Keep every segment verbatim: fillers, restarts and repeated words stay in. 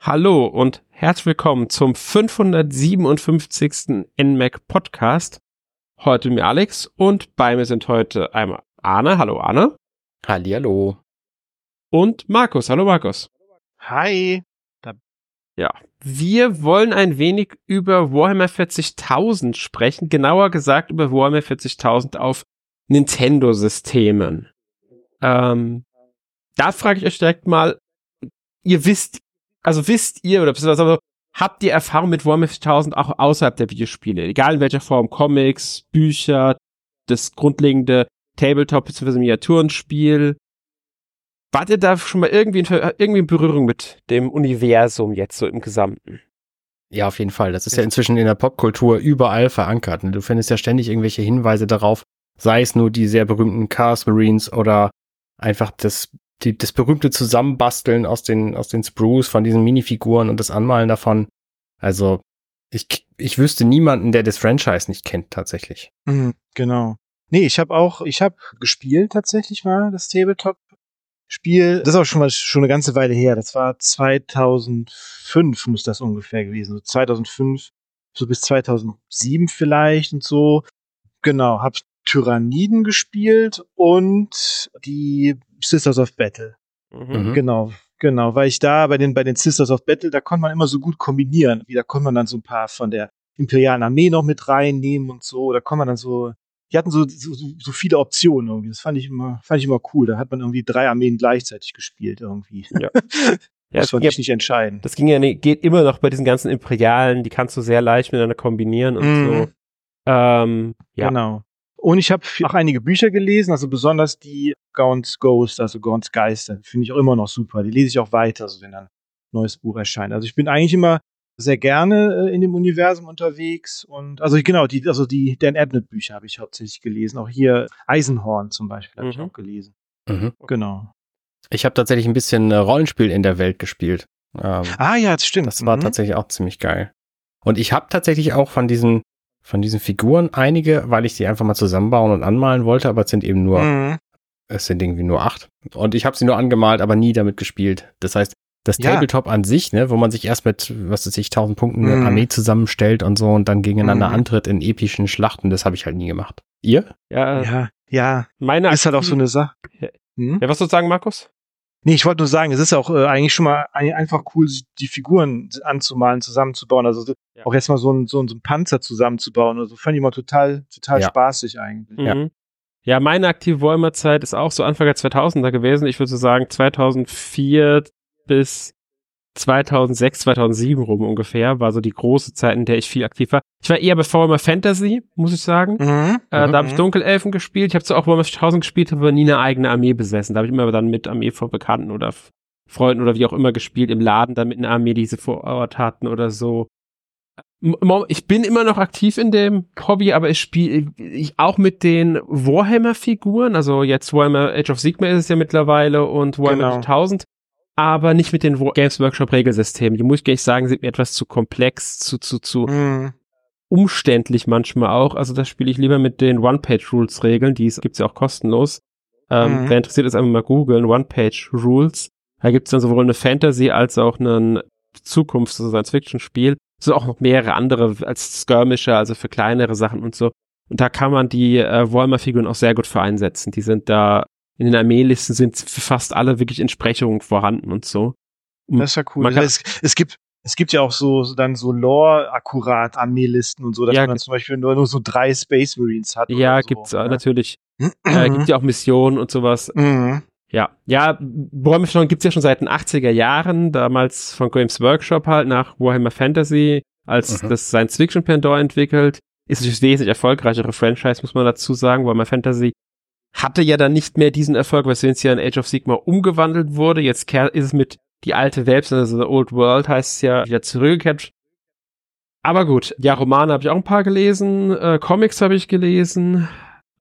Hallo und herzlich willkommen zum fünfhundertsiebenundfünfzigsten N M A C Podcast. Heute mit mir Alex und bei mir sind heute einmal Arne. Hallo Arne. Hallihallo. Und Markus. Hallo Markus. Hi. Da ja, wir wollen ein wenig über Warhammer vierzigtausend sprechen. Genauer gesagt über Warhammer vierzigtausend auf Nintendo-Systemen. Ähm, da frage ich euch direkt mal, ihr wisst, also wisst ihr, oder also, habt ihr Erfahrung mit Warhammer vierzigtausend auch außerhalb der Videospiele? Egal in welcher Form, Comics, Bücher, das grundlegende Tabletop- bzw. Miniaturenspiel. Wart ihr da schon mal irgendwie in, irgendwie in Berührung mit dem Universum jetzt so im Gesamten? Ja, auf jeden Fall. Das ist ja inzwischen in der Popkultur überall verankert. Du findest ja ständig irgendwelche Hinweise darauf, sei es nur die sehr berühmten Chaos Marines oder einfach das Die, das berühmte Zusammenbasteln aus den, aus den Sprues von diesen Minifiguren und das Anmalen davon. Also, ich, ich wüsste niemanden, der das Franchise nicht kennt, tatsächlich. Mhm, genau. Nee, ich habe auch, ich habe gespielt tatsächlich mal, das Tabletop-Spiel. Das ist auch schon mal schon eine ganze Weile her. Das war zweitausendfünf, muss das ungefähr gewesen. So zweitausendfünf, so bis zweitausendsieben vielleicht und so. Genau, hab Tyranniden gespielt und die Sisters of Battle. Mhm. Genau, genau, weil ich da bei den bei den Sisters of Battle, da konnte man immer so gut kombinieren. Da konnte man dann so ein paar von der imperialen Armee noch mit reinnehmen und so. Da konnte man dann so, die hatten so so, so viele Optionen irgendwie. Das fand ich immer fand ich immer cool. Da hat man irgendwie drei Armeen gleichzeitig gespielt irgendwie. Ja. Ja, das konnte ich nicht entscheiden. Das ging ja nicht, geht immer noch bei diesen ganzen Imperialen, die kannst du sehr leicht miteinander kombinieren und Mhm. so. Ähm, ja. Genau. Und ich habe auch einige Bücher gelesen, also besonders die Gaunt's Ghost, also Gaunt's Geister, finde ich auch immer noch super. Die lese ich auch weiter, also wenn dann ein neues Buch erscheint. Also ich bin eigentlich immer sehr gerne äh, in dem Universum unterwegs und also genau, die also die Dan Abnett Bücher habe ich hauptsächlich gelesen. Auch hier Eisenhorn zum Beispiel habe ich Mhm. auch gelesen. Mhm. Genau. Ich habe tatsächlich ein bisschen äh, Rollenspiel in der Welt gespielt. Ähm, Ah ja, das stimmt. das war Mhm. tatsächlich auch ziemlich geil. Und ich habe tatsächlich auch von diesen von diesen Figuren einige, weil ich sie einfach mal zusammenbauen und anmalen wollte, aber es sind eben nur, Mhm. es sind irgendwie nur acht. Und ich habe sie nur angemalt, aber nie damit gespielt. Das heißt, das Ja. Tabletop an sich, ne, wo man sich erst mit, was weiß ich, tausend Punkten eine Mhm. Armee zusammenstellt und so und dann gegeneinander Mhm. antritt in epischen Schlachten, das habe ich halt nie gemacht. Ihr? Ja, Ja, ja, meine ist halt auch so eine Sache. Ja. Hm? Ja, was sollst du sagen, Markus? Nee, ich wollte nur sagen, es ist auch äh, eigentlich schon mal ein, einfach cool, die Figuren anzumalen, zusammenzubauen. Also so, Ja. auch jetzt mal so ein, so, ein, so ein Panzer zusammenzubauen. Also fand ich mal total, total Ja. spaßig eigentlich. Mhm. Ja. Ja, meine aktive Warhammer-Zeit ist auch so Anfang der zweitausender gewesen. Ich würde so sagen zweitausendvier bis zweitausendsechs, zweitausendsieben rum ungefähr, war so die große Zeit, in der ich viel aktiv war. Ich war eher bei Warhammer Fantasy, muss ich sagen. Mhm. Äh, Mhm. da habe ich Dunkelelfen gespielt. Ich habe zwar auch Warhammer viertausend gespielt, habe aber nie eine eigene Armee besessen. Da habe ich immer dann mit Armee vor Bekannten oder F- Freunden oder wie auch immer gespielt, im Laden dann mit einer Armee, die sie vor Ort hatten oder so. M- mo- Ich bin immer noch aktiv in dem Hobby, aber ich spiele ich auch mit den Warhammer-Figuren, also jetzt Warhammer Age of Sigmar ist es ja mittlerweile und Warhammer Genau. viertausend, aber nicht mit den War- Games Workshop-Regelsystemen. Die muss ich gleich sagen, sind mir etwas zu komplex, zu, zu, zu Mhm. umständlich manchmal auch. Also das spiele ich lieber mit den One-Page-Rules-Regeln, die gibt's ja auch kostenlos. Ähm, Mhm. Wer interessiert ist, einfach mal googeln, One-Page-Rules. Da gibt's dann sowohl eine Fantasy als auch einen Zukunfts-, also Science-Fiction-Spiel. Es sind auch noch mehrere andere als Skirmisher, also für kleinere Sachen und so. Und da kann man die äh, Warhammer-Figuren auch sehr gut für einsetzen. Die sind da, in den Armeelisten sind für fast alle wirklich Entsprechungen vorhanden und so. Das ist ja cool. Man kann- es, es gibt es gibt ja auch so, so dann so Lore-akkurat Armeelisten und so, dass Ja, man dann ge- zum Beispiel nur, nur so drei Space Marines hat. Ja, oder so, gibt's äh, ne? natürlich. Äh, gibt ja auch Missionen und sowas. Mhm. Ja, ja, Warhammer schon gibt's ja schon seit den achtziger Jahren, damals von Games Workshop halt nach Warhammer Fantasy, als Mhm. das Science-Fiction-Pendant entwickelt. Ist natürlich wesentlich erfolgreichere Franchise, muss man dazu sagen. Warhammer Fantasy hatte ja dann nicht mehr diesen Erfolg, weswegen es ja in Age of Sigmar umgewandelt wurde. Jetzt kehr- ist es mit die alte Welt, also The Old World heißt es ja, wieder zurückgekehrt. Aber gut, ja, Romane habe ich auch ein paar gelesen, äh, Comics habe ich gelesen.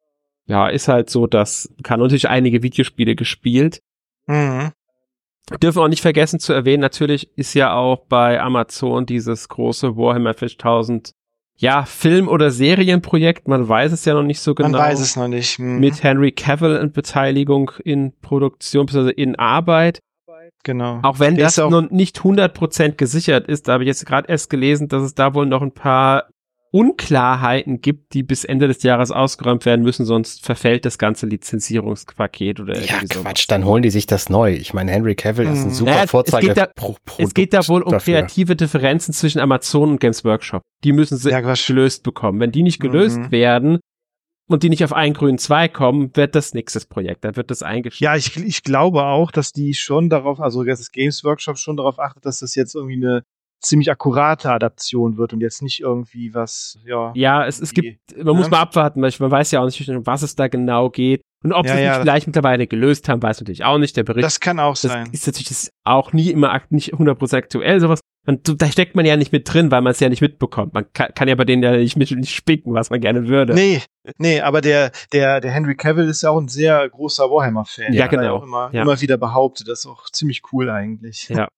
Ja, ist halt so, dass kann natürlich einige Videospiele gespielt. Mhm. Dürfen auch nicht vergessen zu erwähnen, natürlich ist ja auch bei Amazon dieses große Warhammer vierzigtausend, ja, Film- oder Serienprojekt, man weiß es ja noch nicht so genau. Man weiß es noch nicht. Mhm. Mit Henry Cavill in Beteiligung in Produktion, beziehungsweise in Arbeit. Genau. Auch wenn Der das ist auch- noch nicht hundert Prozent gesichert ist, da habe ich jetzt gerade erst gelesen, dass es da wohl noch ein paar Unklarheiten gibt, die bis Ende des Jahres ausgeräumt werden müssen, sonst verfällt das ganze Lizenzierungspaket oder Ja, irgendwie so. Quatsch, dann holen die sich das neu. Ich meine, Henry Cavill ist ein Mhm. super Naja, es Vorzeige. geht da- Pro- Produkt Es geht da wohl um dafür. kreative Differenzen zwischen Amazon und Games Workshop. Die müssen sie Ja, Quatsch. gelöst bekommen. Wenn die nicht gelöst Mhm. werden und die nicht auf einen grünen Zweig kommen, wird das nächstes Projekt. Dann wird das eingestellt. Ja, ich, ich glaube auch, dass die schon darauf, also dass das Games Workshop schon darauf achtet, dass das jetzt irgendwie eine ziemlich akkurate Adaption wird und jetzt nicht irgendwie was, ja. Ja, es, es Die- gibt, man muss ja. mal abwarten, weil ich, man weiß ja auch nicht, um was es da genau geht. Und ob Ja, sie es ja, nicht das- vielleicht mittlerweile gelöst haben, weiß man natürlich auch nicht. Der Bericht, Das kann auch das sein. ist natürlich das auch nie immer akt- nicht hundert Prozent aktuell, sowas. Und da steckt man ja nicht mit drin, weil man es ja nicht mitbekommt. Man kann, kann ja bei denen ja nicht mit nicht spicken, was man gerne würde. Nee, nee, aber der, der, der Henry Cavill ist ja auch ein sehr großer Warhammer-Fan. Ja, Hat er genau. Auch immer, Ja. immer wieder behauptet. Das ist auch ziemlich cool eigentlich. Ja.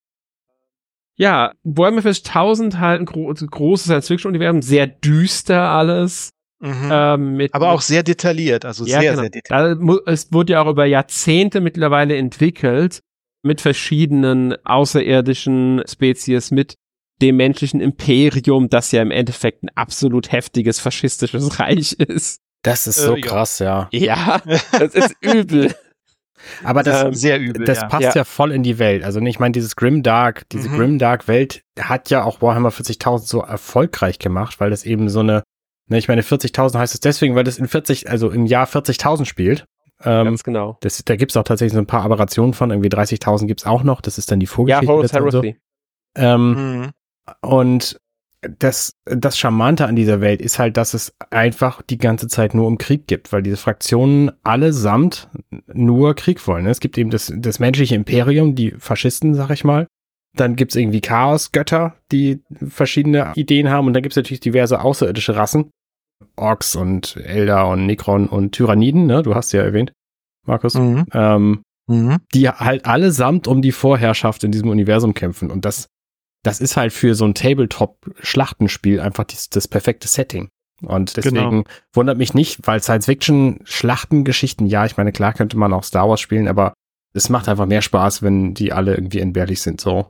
Ja, Warhammer vierzigtausend halt ein gro großes Science-Fiction-Universum, sehr düster alles. Mhm. Ähm, mit, aber auch sehr detailliert, also ja, sehr, genau. sehr detailliert. Da, mu- es wurde ja auch über Jahrzehnte mittlerweile entwickelt mit verschiedenen außerirdischen Spezies, mit dem menschlichen Imperium, das ja im Endeffekt ein absolut heftiges faschistisches Reich ist. Das ist so Äh, ja. krass, ja. Ja, das ist übel. Aber das, Ähm, Sehr übel, das ja. passt Ja. ja. voll in die Welt. Also ich meine, dieses Grimdark, diese Mhm. Grimdark-Welt hat ja auch Warhammer vierzigtausend so erfolgreich gemacht, weil das eben so eine, ne, ich meine, vierzigtausend heißt es deswegen, weil das in vierzig, also im Jahr vierzigtausend spielt. Ähm, Ganz genau. das, da gibt's auch tatsächlich so ein paar Aberrationen von, irgendwie dreißigtausend gibt's auch noch, das ist dann die Ja, Vorgeschichte. Horus dazu und so. Heresy. Ähm, Mhm. Und das, das Charmante an dieser Welt ist halt, dass es einfach die ganze Zeit nur um Krieg gibt, weil diese Fraktionen allesamt nur Krieg wollen. Es gibt eben das, das menschliche Imperium, die Faschisten, sag ich mal. Dann gibt's irgendwie Chaosgötter, die verschiedene Ideen haben. Und dann gibt's natürlich diverse außerirdische Rassen. Orks und Eldar und Necron und Tyranniden, ne? Du hast sie ja erwähnt, Markus. Mhm. Ähm, Mhm. die halt allesamt um die Vorherrschaft in diesem Universum kämpfen. Und das, das ist halt für so ein Tabletop-Schlachtenspiel einfach das, das perfekte Setting. Und deswegen Genau. wundert mich nicht, weil Science-Fiction-Schlachtengeschichten, ja, ich meine, klar könnte man auch Star Wars spielen, aber es macht einfach mehr Spaß, wenn die alle irgendwie entbehrlich sind, so.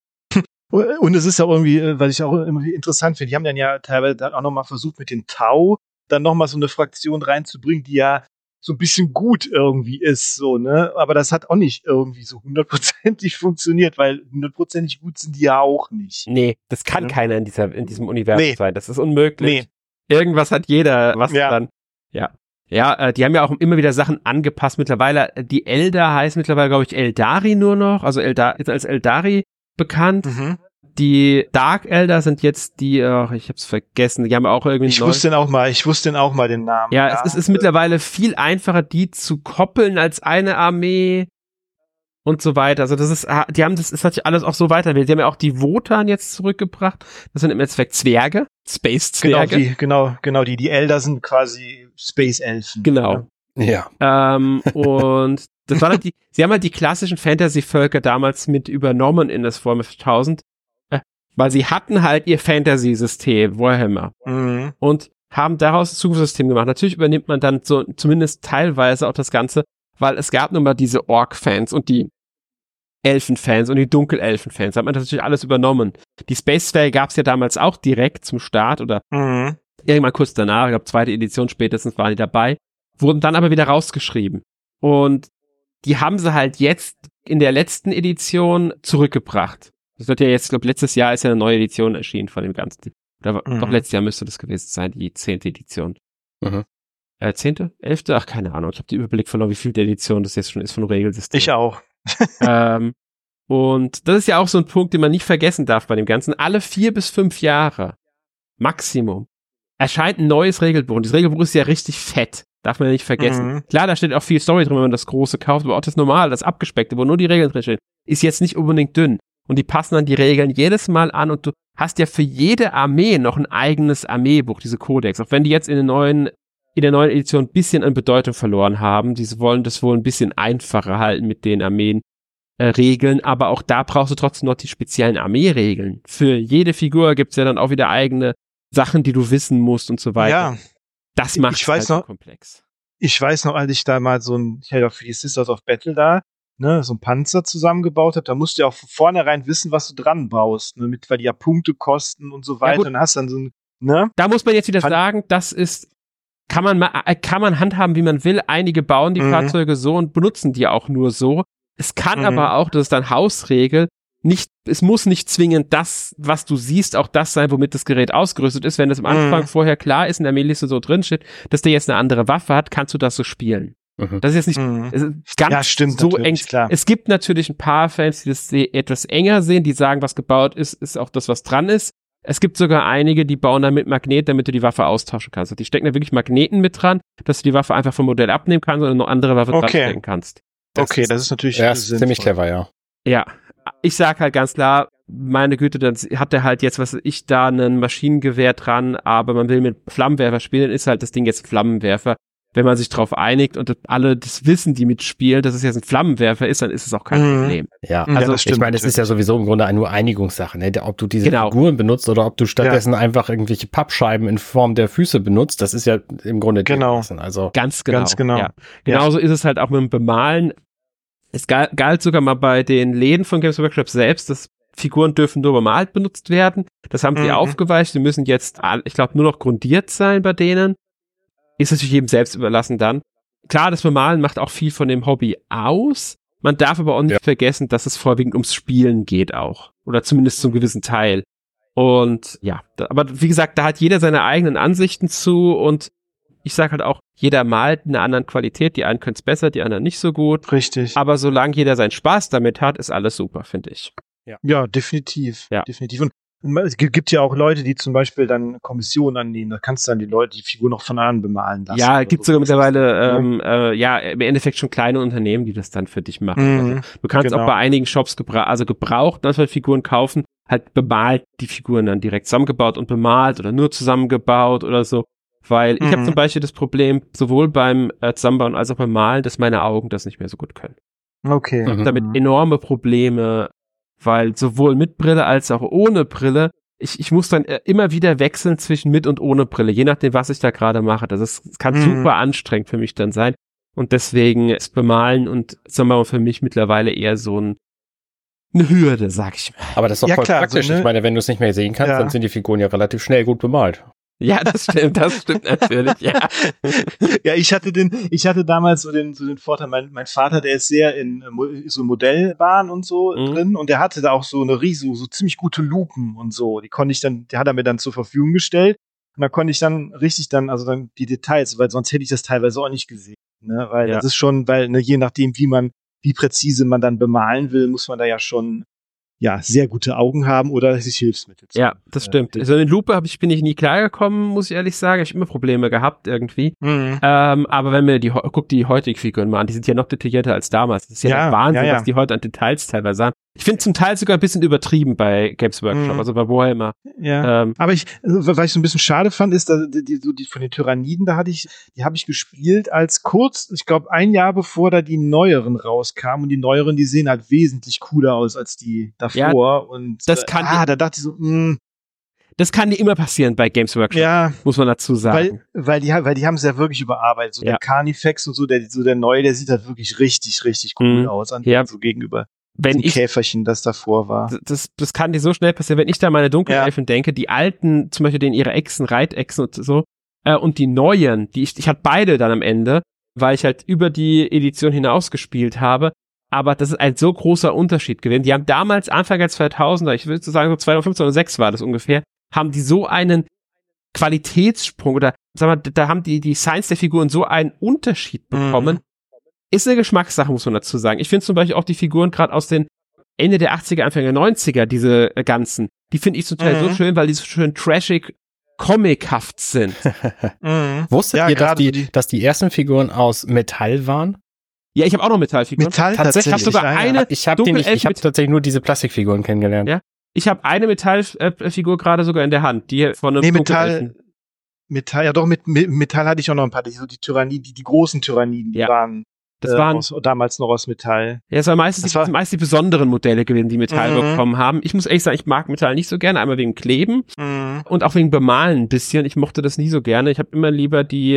Und es ist ja irgendwie, äh, was ich auch immer interessant finde, die haben dann ja teilweise dann auch nochmal versucht, mit den Tau dann nochmal so eine Fraktion reinzubringen, die ja so ein bisschen gut irgendwie ist, so, ne? Aber das hat auch nicht irgendwie so hundertprozentig funktioniert, weil hundertprozentig gut sind die ja auch nicht. Nee, das kann Ja. keiner in dieser, in diesem Universum Nee. sein. Das ist unmöglich. Nee. Irgendwas hat jeder, was Ja. dann, ja. Ja, äh, die haben ja auch immer wieder Sachen angepasst. Mittlerweile, äh, die Eldar heißen mittlerweile, glaube ich, Eldari nur noch, also Eldar ist als Eldari bekannt. Mhm. Die Dark Eldar sind jetzt die, ach, ich hab's vergessen, die haben auch irgendwie Ich neu- wusste den auch mal, ich wusste den auch mal den Namen. Ja, es ist, ist mittlerweile viel einfacher, die zu koppeln als eine Armee und so weiter. Also das ist, ah, die haben das, das hat sich alles auch so weiterentwickelt. Die haben ja auch die Wotan jetzt zurückgebracht. Das sind im Endeffekt Zwerge, Genau, Space-Zwerge. die, genau, genau, die, die Elder sind quasi Space-Elfen. Genau. Ja. Ähm, und das waren halt die, sie haben halt die klassischen Fantasy-Völker damals mit übernommen in das Warhammer tausend, äh, weil sie hatten halt ihr Fantasy-System, Warhammer. Mhm. Und haben daraus ein Zukunftssystem gemacht. Natürlich übernimmt man dann so zumindest teilweise auch das Ganze, weil es gab nun mal diese Orc-Fans und die Elfen-Fans und die Dunkelelfen-Fans. Da hat man natürlich alles übernommen. Die Space-Zwerge gab es ja damals auch direkt zum Start oder Mhm. irgendwann kurz danach, ich glaube zweite Edition spätestens waren die dabei, wurden dann aber wieder rausgeschrieben. Und die haben sie halt jetzt in der letzten Edition zurückgebracht. Das wird ja jetzt, ich glaube letztes Jahr ist ja eine neue Edition erschienen von dem Ganzen. Oder Mhm. doch letztes Jahr müsste das gewesen sein, die zehnte Edition. Mhm. Äh, zehnte? Elfte? Ach, keine Ahnung. Ich habe den Überblick verloren, wie viel der Edition das jetzt schon ist von Regelsystem. Ich auch. ähm, und das ist ja auch so ein Punkt, den man nicht vergessen darf bei dem Ganzen. Alle vier bis fünf Jahre, Maximum, erscheint ein neues Regelbuch. Und das Regelbuch ist ja richtig fett. Darf man ja nicht vergessen. Mhm. Klar, da steht auch viel Story drin, wenn man das große kauft, aber auch das normale, das abgespeckte, wo nur die Regeln drin stehen, ist jetzt nicht unbedingt dünn. Und die passen dann die Regeln jedes Mal an und du hast ja für jede Armee noch ein eigenes Armeebuch, diese Codex. Auch wenn die jetzt in den neuen, in der neuen Edition ein bisschen an Bedeutung verloren haben. Die wollen das wohl ein bisschen einfacher halten mit den Armeen. Äh, Regeln, aber auch da brauchst du trotzdem noch die speziellen Armeeregeln. Für jede Figur gibt's ja dann auch wieder eigene Sachen, die du wissen musst und so weiter. Ja, Das macht ich weiß halt so noch- komplex. ich weiß noch, als ich da mal so ein, ich hatte auch für die Sisters of Battle da, ne, so einen Panzer zusammengebaut habt, da musst du ja auch von vornherein wissen, was du dran baust, ne, mit, weil die ja Punkte kosten und so weiter. Ja, und hast dann so ein, ne? Da muss man jetzt wieder Pan- sagen, das ist, kann man, ma- äh, kann man handhaben, wie man will. Einige bauen die Mhm. Fahrzeuge so und benutzen die auch nur so. Es kann Mhm. aber auch, das ist dann Hausregel, nicht, es muss nicht zwingend das, was du siehst, auch das sein, womit das Gerät ausgerüstet ist. Wenn das am Anfang Mhm. vorher klar ist, in der Mailliste so drin steht, dass der jetzt eine andere Waffe hat, kannst du das so spielen. Mhm. Das ist jetzt nicht Mhm. es ist ganz Ja, stimmt, so natürlich, eng. klar. Es gibt natürlich ein paar Fans, die das se- etwas enger sehen, die sagen, was gebaut ist, ist auch das, was dran ist. Es gibt sogar einige, die bauen da mit Magnet, damit du die Waffe austauschen kannst. Also die stecken da wirklich Magneten mit dran, dass du die Waffe einfach vom Modell abnehmen kannst und eine noch andere Waffe Okay. dranstecken kannst. Okay, das ist natürlich Ja, ist sinnvoll. ziemlich clever, ja. Ja, ich sag halt ganz klar, meine Güte, dann hat er halt jetzt, was weiß ich, da ein Maschinengewehr dran, aber man will mit Flammenwerfer spielen, dann ist halt das Ding jetzt ein Flammenwerfer. Wenn man sich drauf einigt und alle das wissen, die mitspielen, dass es jetzt ein Flammenwerfer ist, dann ist es auch kein Mhm. Problem. Ja, Ja, also das stimmt ich meine, es ist ja sowieso im Grunde nur Einigungssache, ne? Ob du diese Genau. Figuren benutzt oder ob du stattdessen einfach irgendwelche Pappscheiben in Form der Füße benutzt, das ist ja im Grunde dir Genau. überlassen. Also Ganz genau. Ganz genau. Ja. Genauso ist es halt auch mit dem Bemalen. Es gal- galt sogar mal bei den Läden von Games Workshop selbst, dass Figuren dürfen nur bemalt benutzt werden. Das haben sie Mhm. aufgeweicht. Die müssen jetzt, all- ich glaube, nur noch grundiert sein bei denen. Ist natürlich jedem selbst überlassen dann. Klar, das Bemalen macht auch viel von dem Hobby aus. Man darf aber auch nicht Ja. vergessen, dass es vorwiegend ums Spielen geht auch. Oder zumindest zum gewissen Teil. Und ja, da, aber wie gesagt, da hat jeder seine eigenen Ansichten zu und ich sag halt auch, jeder malt in einer anderen Qualität. Die einen können es besser, die anderen nicht so gut. Richtig. Aber solange jeder seinen Spaß damit hat, ist alles super, finde ich. Ja, definitiv. Ja. Definitiv. Und es gibt gibt ja auch Leute, die zum Beispiel dann Kommissionen annehmen. Da kannst du dann die Leute, die Figur noch von an bemalen lassen. Ja, oder gibt so. sogar mittlerweile, ähm, äh, ja, im Endeffekt schon kleine Unternehmen, die das dann für dich machen. Mhm, Also, du kannst genau. auch bei einigen Shops gebra also gebraucht Figuren kaufen, halt bemalt die Figuren dann direkt zusammengebaut und bemalt oder nur zusammengebaut oder so. Weil ich habe Mhm. zum Beispiel das Problem, sowohl beim äh, Zusammenbauen als auch beim Malen, dass meine Augen das nicht mehr so gut können. Okay. Ich hab Mhm. damit enorme Probleme, weil sowohl mit Brille als auch ohne Brille, ich, ich muss dann äh, immer wieder wechseln zwischen mit und ohne Brille, je nachdem, was ich da gerade mache. Das ist, das kann Mhm. super anstrengend für mich dann sein. Und deswegen ist Bemalen und Zusammenbauen für mich mittlerweile eher so ein, eine Hürde, sag ich mal. aber das ist doch Ja, voll klar, praktisch. so, ne? Ich meine, wenn du es nicht mehr sehen kannst, Ja. dann sind die Figuren ja relativ schnell gut bemalt. Ja, das stimmt, das stimmt natürlich, ja. Ja, ich hatte den, ich hatte damals so den, so den Vorteil, mein, mein Vater, der ist sehr in äh, Mo- so Modellbahn und so Mhm. drin und der hatte da auch so eine riesige, so ziemlich gute Lupen und so. Die konnte ich dann, die hat er mir dann zur Verfügung gestellt und da konnte ich dann richtig dann, also dann die Details, weil sonst hätte ich das teilweise auch nicht gesehen, ne, weil Ja. das ist schon, weil, ne, je nachdem, wie man, wie präzise man dann bemalen will, muss man da ja schon, ja, sehr gute Augen haben oder sich Hilfsmittel. zu- Ja, das äh, stimmt. Hilfe. So eine Lupe hab ich, bin ich nie klargekommen, muss ich ehrlich sagen. Ich habe immer Probleme gehabt irgendwie. Mhm. Ähm, aber wenn wir die, heu- guck die heutigen Figuren mal an, die sind ja noch detaillierter als damals. Das ist ja, Ja, der Wahnsinn, ja, ja. was die heute an Details teilweise haben. Ich finde zum Teil sogar ein bisschen übertrieben bei Games Workshop, Mhm. also bei Warhammer. Ja. Ähm, Aber ich, also, was ich so ein bisschen schade fand, ist, dass die, die, so die von den Tyranniden, da hatte ich, die habe ich gespielt als kurz, ich glaube, ein Jahr bevor da die neueren rauskamen und die neueren, die sehen halt wesentlich cooler aus als die davor und das kann äh, ah, ich- da dachte ich so, mh, das kann dir immer passieren bei Games Workshop, ja, muss man dazu sagen. weil, weil die, weil die haben es ja wirklich überarbeitet. So Ja. der Carnifex und so, der, so der neue, der sieht halt wirklich richtig, richtig cool Mhm. aus, an Ja. so gegenüber Wenn dem ich Käferchen, das davor war. das, das kann dir so schnell passieren, wenn ich da meine Dunkelelfen denke, die alten, zum Beispiel den ihre Echsen, Reitechsen und so, äh, und die neuen, die ich, ich hatte beide dann am Ende, weil ich halt über die Edition hinaus gespielt habe, aber das ist ein so großer Unterschied gewesen. Die haben damals, Anfang der zweitausender, ich würde so sagen, so zweitausendfünfzehn oder sechs war das ungefähr, haben die so einen Qualitätssprung oder, sag mal, da haben die, die Science der Figuren so einen Unterschied bekommen. Mhm. Ist eine Geschmackssache, muss man dazu sagen. Ich finde zum Beispiel auch die Figuren gerade aus den Ende der achtziger, Anfang der neunziger, diese äh, ganzen, die finde ich zum Teil Mhm. so schön, weil die so schön trashig, comichaft sind. Mhm. Wusstet Ja, ihr, dass gerade die, so die- dass die ersten Figuren aus Metall waren? Ja, ich habe auch noch Metallfiguren. Metall Tatsächlich, tatsächlich. ich hab sogar ja, ja. eine- Ich habe die nicht, Dunkelelfen ich habe mit- tatsächlich nur diese Plastikfiguren kennengelernt. Ja. Ich habe eine Metallfigur gerade sogar in der Hand, die von einem Nee, Dunkelelfen. Metall, Metall, ja doch, mit, mit Metall hatte ich auch noch ein paar, die, so die Tyranniden, die, die großen Tyranniden, die Ja. waren, Das äh, waren, aus, damals noch aus Metall. ja, es waren meistens, das die, war- meist die besonderen Modelle gewesen, die Metall Mhm. bekommen haben. Ich muss ehrlich sagen, ich mag Metall nicht so gerne, einmal wegen Kleben Mhm. und auch wegen Bemalen ein bisschen. Ich mochte das nie so gerne. Ich habe immer lieber die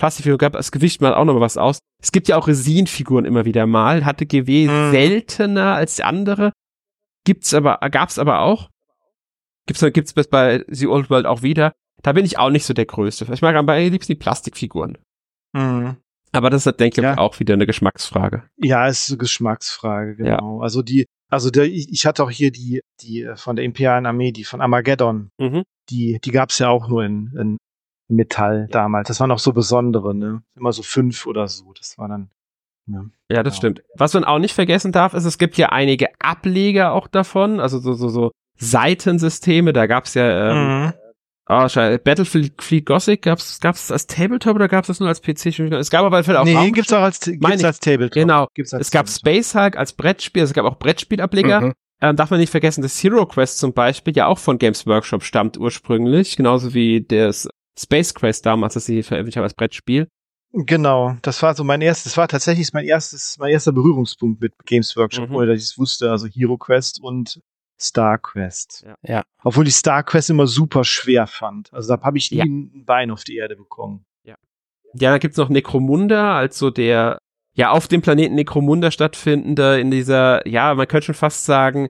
Plastikfiguren gab, das Gewicht mal auch noch mal was aus. Es gibt ja auch Resin-Figuren immer wieder mal, hatte G W hm. seltener als die andere, gibt's aber, gab's aber auch. Gibt's, gibt's bei The Old World auch wieder. Da bin ich auch nicht so der Größte. Ich mag am liebsten die Plastikfiguren. Mhm. Aber das ist, denke ich, ja. auch wieder eine Geschmacksfrage. Ja, ist eine Geschmacksfrage, genau. Ja. Also die, also der, ich hatte auch hier die, die von der Imperialen Armee, die von Armageddon. Mhm. Die, die gab's ja auch nur in, in Metall ja. damals. Das waren auch so besondere, ne? Immer so fünf oder so. Das war dann. Ja, ja das genau. stimmt. Was man auch nicht vergessen darf, ist, es gibt ja einige Ableger auch davon, also so, so, so Seitensysteme. Da gab's ja, ähm, mhm. Oh, scheiße. Battlefield Fleet Gothic gab's, gab's das als Tabletop oder gab's das nur als P C? Es gab aber auch Nee, Raum gibt's auch als, gibt's als Tabletop. Genau. Gibt's als es gab Tabletop. Space Hulk als Brettspiel, es gab auch Brettspielableger. Mhm. Ähm, darf man nicht vergessen, das Hero Quest zum Beispiel ja auch von Games Workshop stammt ursprünglich, genauso wie das Space Quest damals, das sie veröffentlicht haben als Brettspiel. Genau, das war so mein erstes, das war tatsächlich mein erstes, mein erster Berührungspunkt mit Games Workshop, mhm. ohne dass ich es wusste, also Hero Quest und Star Quest. Ja. ja. Obwohl ich Star Quest immer super schwer fand. Also da habe ich nie ja. ein Bein auf die Erde bekommen. Ja, ja dann gibt's noch Necromunda, also der ja auf dem Planeten Necromunda stattfindende, in dieser, ja, man könnte schon fast sagen,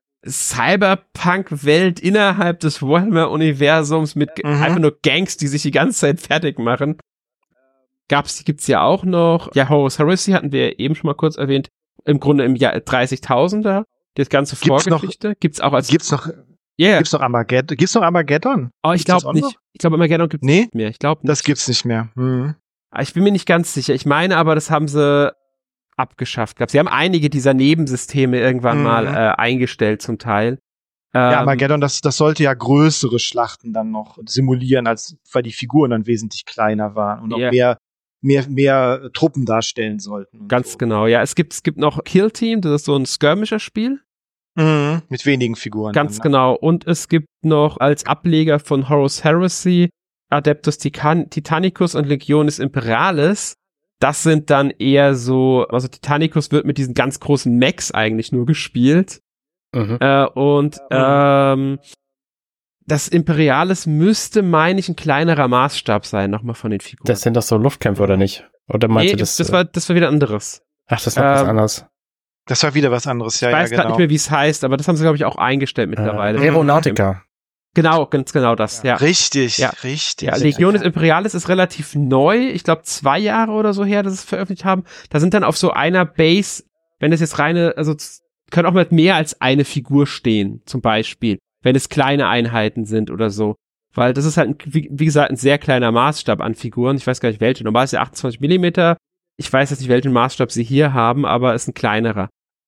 Cyberpunk-Welt innerhalb des Warhammer-Universums mit mhm. einfach nur Gangs, die sich die ganze Zeit fertig machen. Gab's, gibt's ja auch noch. Ja, Horus Heresy hatten wir eben schon mal kurz erwähnt. Im Grunde im Jahr dreißigtausender. Das ganze gibt's Vorgeschichte noch, gibt's auch als gibt's noch yeah. gibt's noch Armageddon gibt's noch Armageddon oh ich glaube nicht noch? Ich glaube Armageddon gibt's nee? nicht mehr ich glaube das gibt's nicht mehr hm. Ich bin mir nicht ganz sicher, ich meine aber das haben sie abgeschafft gehabt. Sie haben einige dieser Nebensysteme irgendwann hm. mal äh, eingestellt zum Teil. Ja, ähm, Armageddon, das das sollte ja größere Schlachten dann noch simulieren, als weil die Figuren dann wesentlich kleiner waren und auch yeah. mehr mehr mehr Truppen darstellen sollten. Ganz so. genau, ja. Es gibt es gibt noch Kill Team, das ist so ein Skirmisher-Spiel. Mhm, mit wenigen Figuren. Ganz dann, ne? genau. Und es gibt noch als Ableger von Horus Heresy Adeptus Titan- Titanicus und Legionis Imperalis. Das sind dann eher so, also Titanicus wird mit diesen ganz großen Mechs eigentlich nur gespielt. Mhm. Äh, und mhm. ähm, das Imperialis müsste, meine ich, ein kleinerer Maßstab sein, nochmal von den Figuren. Das sind doch so Luftkämpfe, oder nicht? Oder meinst nee, du das? das war, das war wieder anderes. Ach, das war ähm, was anderes. Das war wieder was anderes, ja, ich ja, weiß genau. gerade nicht mehr, wie es heißt, aber das haben sie, glaube ich, auch eingestellt mittlerweile. Äh, Aeronautica. Genau, ganz genau das, ja. ja. Richtig, ja. richtig. Ja, Legionis Imperialis ist relativ neu, ich glaube zwei Jahre oder so her, dass sie es veröffentlicht haben. Da sind dann auf so einer Base, wenn es jetzt reine, also können auch mit mehr als eine Figur stehen, zum Beispiel, wenn es kleine Einheiten sind oder so. Weil das ist halt, ein, wie, wie gesagt, ein sehr kleiner Maßstab an Figuren. Ich weiß gar nicht, welche. Normal ist ja achtundzwanzig Millimeter. Ich weiß jetzt nicht, welchen Maßstab sie hier haben, aber es ist ein kleinerer.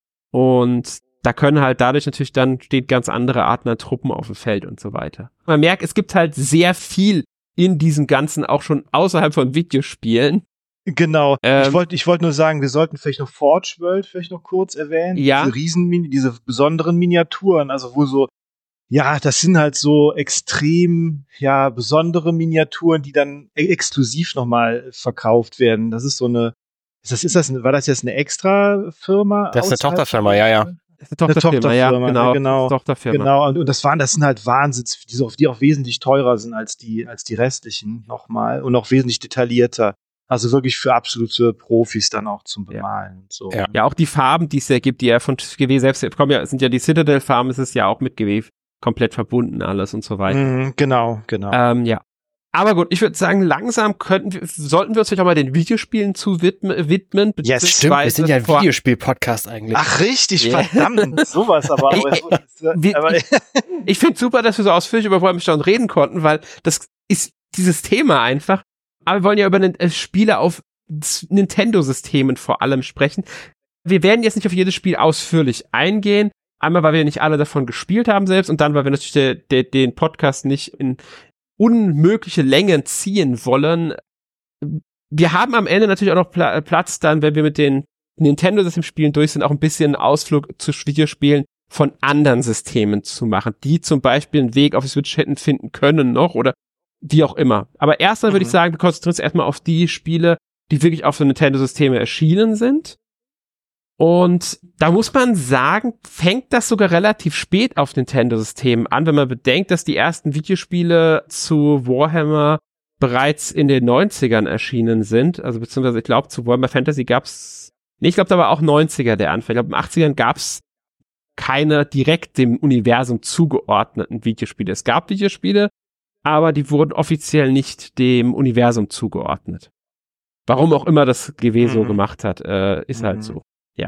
Und da können halt dadurch natürlich dann steht ganz andere Arten an Truppen auf dem Feld und so weiter. Man merkt, es gibt halt sehr viel in diesem Ganzen, auch schon außerhalb von Videospielen. Genau. Ähm, ich wollte ich wollte nur sagen, wir sollten vielleicht noch Forge World vielleicht noch kurz erwähnen. Ja. Diese Riesen, diese besonderen Miniaturen, also wo so, ja, das sind halt so extrem, ja, besondere Miniaturen, die dann e- exklusiv nochmal verkauft werden. Das ist so eine, ist das, ist das, war das jetzt eine extra Firma? Das ist eine Tochterfirma, ja, ja. Das ist eine Tochterfirma, ja, genau. Genau, Tochterfirma. genau. Und, und das waren, das sind halt Wahnsinns, die, so, die auch wesentlich teurer sind als die, als die restlichen nochmal und auch wesentlich detaillierter. Also wirklich für absolute Profis dann auch zum Bemalen. Ja. So. Ja. ja, auch die Farben, die es ja gibt, die ja von G W selbst kommen, ja, sind ja die Citadel-Farben, ist es ja auch mit G W komplett verbunden alles und so weiter. Mm, genau, genau. Ähm, ja. Aber gut, ich würde sagen, langsam könnten wir, sollten wir uns vielleicht auch mal den Videospielen zu widmen. widmen yes, stimmt, wir sind ja ein Videospiel-Podcast eigentlich. Ach, richtig, yeah. Verdammt, sowas aber. aber, wir, aber ich ich finde super, dass wir so ausführlich über Wolfenstein reden konnten, weil das ist dieses Thema einfach. Aber wir wollen ja über äh, Spiele auf Nintendo-Systemen vor allem sprechen. Wir werden jetzt nicht auf jedes Spiel ausführlich eingehen. Einmal, weil wir nicht alle davon gespielt haben selbst und dann, weil wir natürlich de, de, den Podcast nicht in unmögliche Längen ziehen wollen. Wir haben am Ende natürlich auch noch Pla- Platz dann, wenn wir mit den Nintendo-System-Spielen durch sind, auch ein bisschen Ausflug zu Videospielen von anderen Systemen zu machen, die zum Beispiel einen Weg auf die Switch hätten finden können noch oder wie auch immer. Aber erstmal mhm. würde ich sagen, wir konzentrieren uns erstmal auf die Spiele, die wirklich auf so Nintendo-Systeme erschienen sind. Und da muss man sagen, fängt das sogar relativ spät auf Nintendo-Systemen an, wenn man bedenkt, dass die ersten Videospiele zu Warhammer bereits in den neunzigern erschienen sind, also beziehungsweise ich glaube zu Warhammer Fantasy gab's, nee, ich glaube da war auch neunziger der Anfang, ich glaube in den achtzigern gab's keine direkt dem Universum zugeordneten Videospiele. Es gab Videospiele, aber die wurden offiziell nicht dem Universum zugeordnet. Warum auch immer das G W so Mhm. gemacht hat, äh, ist Mhm. halt so, ja.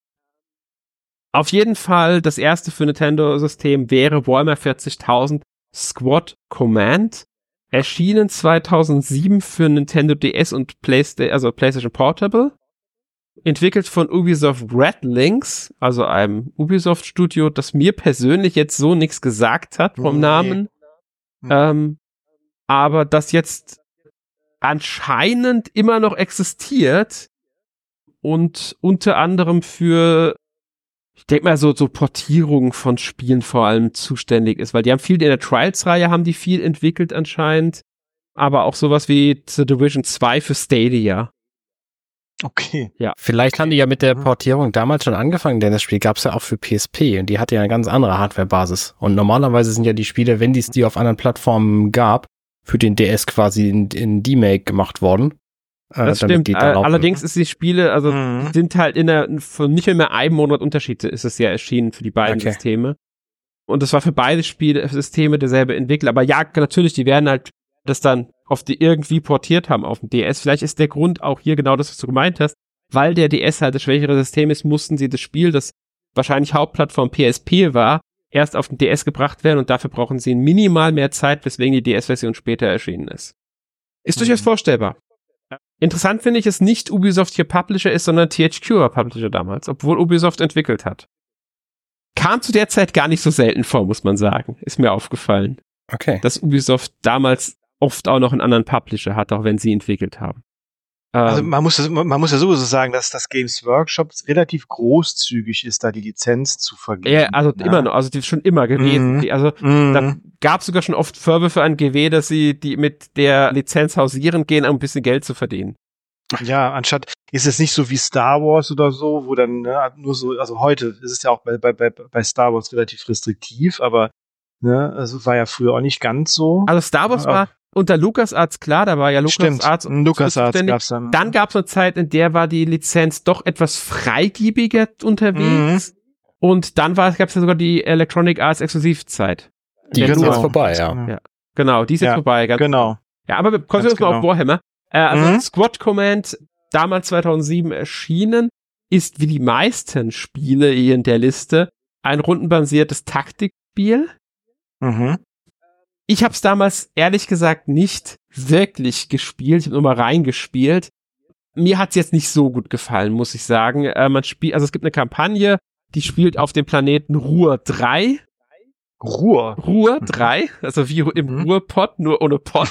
Auf jeden Fall, das erste für Nintendo-System wäre Warhammer vierzigtausend Squad Command, erschienen zweitausendsieben für Nintendo D S und Playsta- also PlayStation Portable, entwickelt von Ubisoft Red Links, also einem Ubisoft-Studio, das mir persönlich jetzt so nichts gesagt hat vom Nee. Namen, Mhm. ähm, aber das jetzt anscheinend immer noch existiert und unter anderem für, ich denke mal, so, so Portierungen von Spielen vor allem zuständig ist, weil die haben viel in der Trials-Reihe, haben die viel entwickelt anscheinend, aber auch sowas wie The Division zwei für Stadia. Okay. Vielleicht haben die ja mit der Mhm. Portierung damals schon angefangen, denn das Spiel gab's ja auch für P S P und die hatte ja eine ganz andere Hardware-Basis. Und normalerweise sind ja die Spiele, wenn es die auf anderen Plattformen gab, für den D S quasi in, in D-Make gemacht worden. Äh, Das damit stimmt. die da Äh, laufen. allerdings ist die Spiele, also Mhm. die sind halt in der, von nicht mehr einem Monat Unterschied ist es ja erschienen für die beiden Okay. Systeme. Und das war für beide Spiele, Systeme derselbe Entwickler. Aber ja, natürlich, die werden halt das dann auf die irgendwie portiert haben auf dem D S. Vielleicht ist der Grund auch hier genau das, was du gemeint hast. Weil der D S halt das schwächere System ist, mussten sie das Spiel, das wahrscheinlich Hauptplattform P S P war, erst auf den D S gebracht werden und dafür brauchen sie minimal mehr Zeit, weswegen die D S-Version später erschienen ist. Ist durchaus Mhm. vorstellbar. Interessant finde ich, dass nicht Ubisoft hier Publisher ist, sondern T H Q war Publisher damals, obwohl Ubisoft entwickelt hat. Kam zu der Zeit gar nicht so selten vor, muss man sagen. Ist mir aufgefallen, Okay. dass Ubisoft damals oft auch noch einen anderen Publisher hat, auch wenn sie entwickelt haben. Also Ähm, man muss, das, man muss ja sowieso sagen, dass das Games Workshop relativ großzügig ist, da die Lizenz zu vergeben. ja, also ja. immer noch, also die ist schon immer gewesen. Mhm. Die, also Mhm. da gab es sogar schon oft Vorwürfe an G W, dass sie die mit der Lizenz hausieren gehen, um ein bisschen Geld zu verdienen. Ja, anstatt ist es nicht so wie Star Wars oder so, wo dann ne, nur so, also heute ist es ja auch bei, bei, bei, bei Star Wars relativ restriktiv, aber ne, also war ja früher auch nicht ganz so. Also Star Wars Ja. war unter LucasArts klar, da war ja Stimmt, LucasArts ein LucasArts zuständig. gab's dann. Dann gab es eine Zeit, in der war die Lizenz doch etwas freigiebiger unterwegs. Mhm. Und dann gab es ja sogar die Electronic Arts Exklusivzeit. Die ist Genau. jetzt vorbei, ja. Ja. Genau, die ist jetzt Ja, vorbei. Ganz Genau. Ja, aber wir konzentrieren uns Ganz mal auf genau. Warhammer. Äh, also Mhm. Squad Command, damals zweitausendsieben erschienen, ist wie die meisten Spiele hier in der Liste ein rundenbasiertes Taktikspiel. Mhm. Ich habe es damals ehrlich gesagt nicht wirklich gespielt. Ich habe nur mal reingespielt. Mir hat's jetzt nicht so gut gefallen, muss ich sagen. Äh, man spielt, also es gibt eine Kampagne, die spielt auf dem Planeten Ruhr drei. Ruhr. Ruhr drei, also wie im Mhm. Ruhrpott, nur ohne Pott.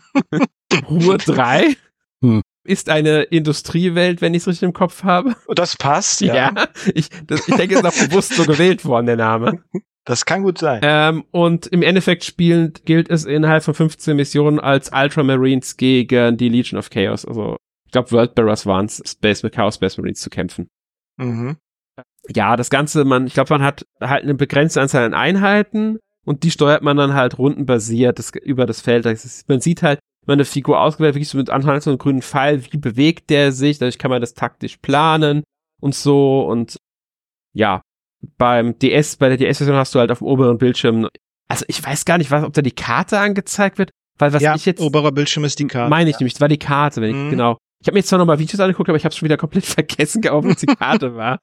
Ruhr drei Hm. ist eine Industriewelt, wenn ich es richtig im Kopf habe. Das passt, Ja, ja. ich, das, ich denke, es ist auch bewusst so gewählt worden, der Name. Das kann gut sein. Ähm, und im Endeffekt spielend gilt es innerhalb von fünfzehn Missionen als Ultramarines gegen die Legion of Chaos, also ich glaube Worldbearers waren es, Space Chaos Space Marines zu kämpfen. Mhm. Ja, das Ganze, man, ich glaube, man hat halt eine begrenzte Anzahl an Einheiten und die steuert man dann halt rundenbasiert das, über das Feld. Das ist, man sieht halt, wenn eine Figur ausgewählt wird, so mit anhand so einem grünen Pfeil, wie bewegt der sich, dadurch kann man das taktisch planen und so und ja, beim D S, bei der D S-Version hast du halt auf dem oberen Bildschirm, also ich weiß gar nicht, was, ob da die Karte angezeigt wird, weil was ja, ich jetzt, oberer Bildschirm ist die Karte. meine ich nämlich, das war die Karte, wenn ich, Mhm. genau. Ich habe mir jetzt zwar nochmal Videos angeguckt, aber ich habe schon wieder komplett vergessen, ob es die Karte war.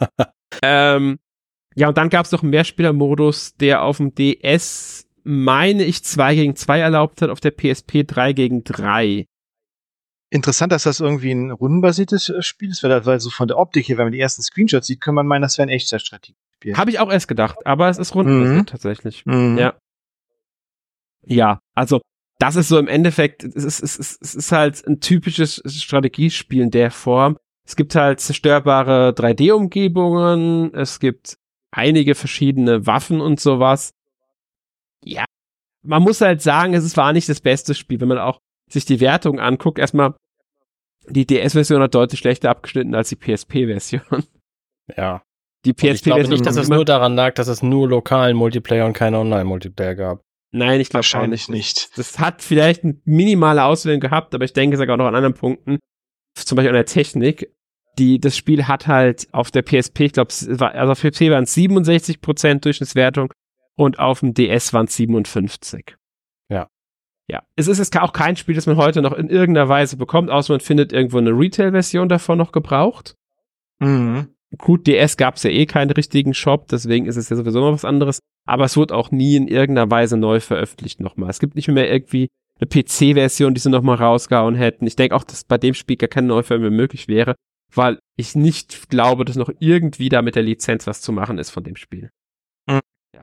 ähm, ja, und dann gab es noch einen Mehrspieler-Modus, der auf dem D S, meine ich, zwei gegen zwei erlaubt hat, auf der P S P drei gegen drei. Interessant, dass das irgendwie ein rundenbasiertes äh, Spiel ist, weil, weil so von der Optik her, wenn man die ersten Screenshots sieht, kann man meinen, das wäre ein Echtzeitstrategiespiel. Habe ich auch erst gedacht, aber es ist rundenbasiert Mhm. tatsächlich. Mhm. Ja. Ja, also das ist so im Endeffekt, es ist, es ist, es ist halt ein typisches Strategiespiel in der Form. Es gibt halt zerstörbare drei D-Umgebungen, es gibt einige verschiedene Waffen und sowas. Ja, man muss halt sagen, es war nicht das beste Spiel, wenn man auch sich die Wertung anguckt. Erstmal, die D S-Version hat deutlich schlechter abgeschnitten als die P S P-Version. Ja. Die Und ich glaube P S P-Version nicht, dass es nur daran lag, dass es nur lokalen Multiplayer und keine Online-Multiplayer gab. Nein, ich glaube Wahrscheinlich nicht. nicht. Das hat vielleicht eine minimale Auswirkung gehabt, aber ich denke sogar noch an anderen Punkten, zum Beispiel an der Technik. Die, das Spiel hat halt auf der P S P, ich glaube, also auf der P S P waren es siebenundsechzig Prozent Durchschnittswertung und auf dem D S waren es siebenundfünfzig. Ja. Ja. Es ist jetzt auch kein Spiel, das man heute noch in irgendeiner Weise bekommt, außer man findet irgendwo eine Retail-Version davon noch gebraucht. Mhm. Gut, D S gab es ja eh keinen richtigen Shop, deswegen ist es ja sowieso noch was anderes, aber es wird auch nie in irgendeiner Weise neu veröffentlicht nochmal. Es gibt nicht mehr irgendwie eine P C-Version, die sie nochmal rausgehauen hätten. Ich denke auch, dass bei dem Spiel gar keine Neuveröffentlichung mehr möglich wäre, weil ich nicht glaube, dass noch irgendwie da mit der Lizenz was zu machen ist von dem Spiel. Mhm. Ja.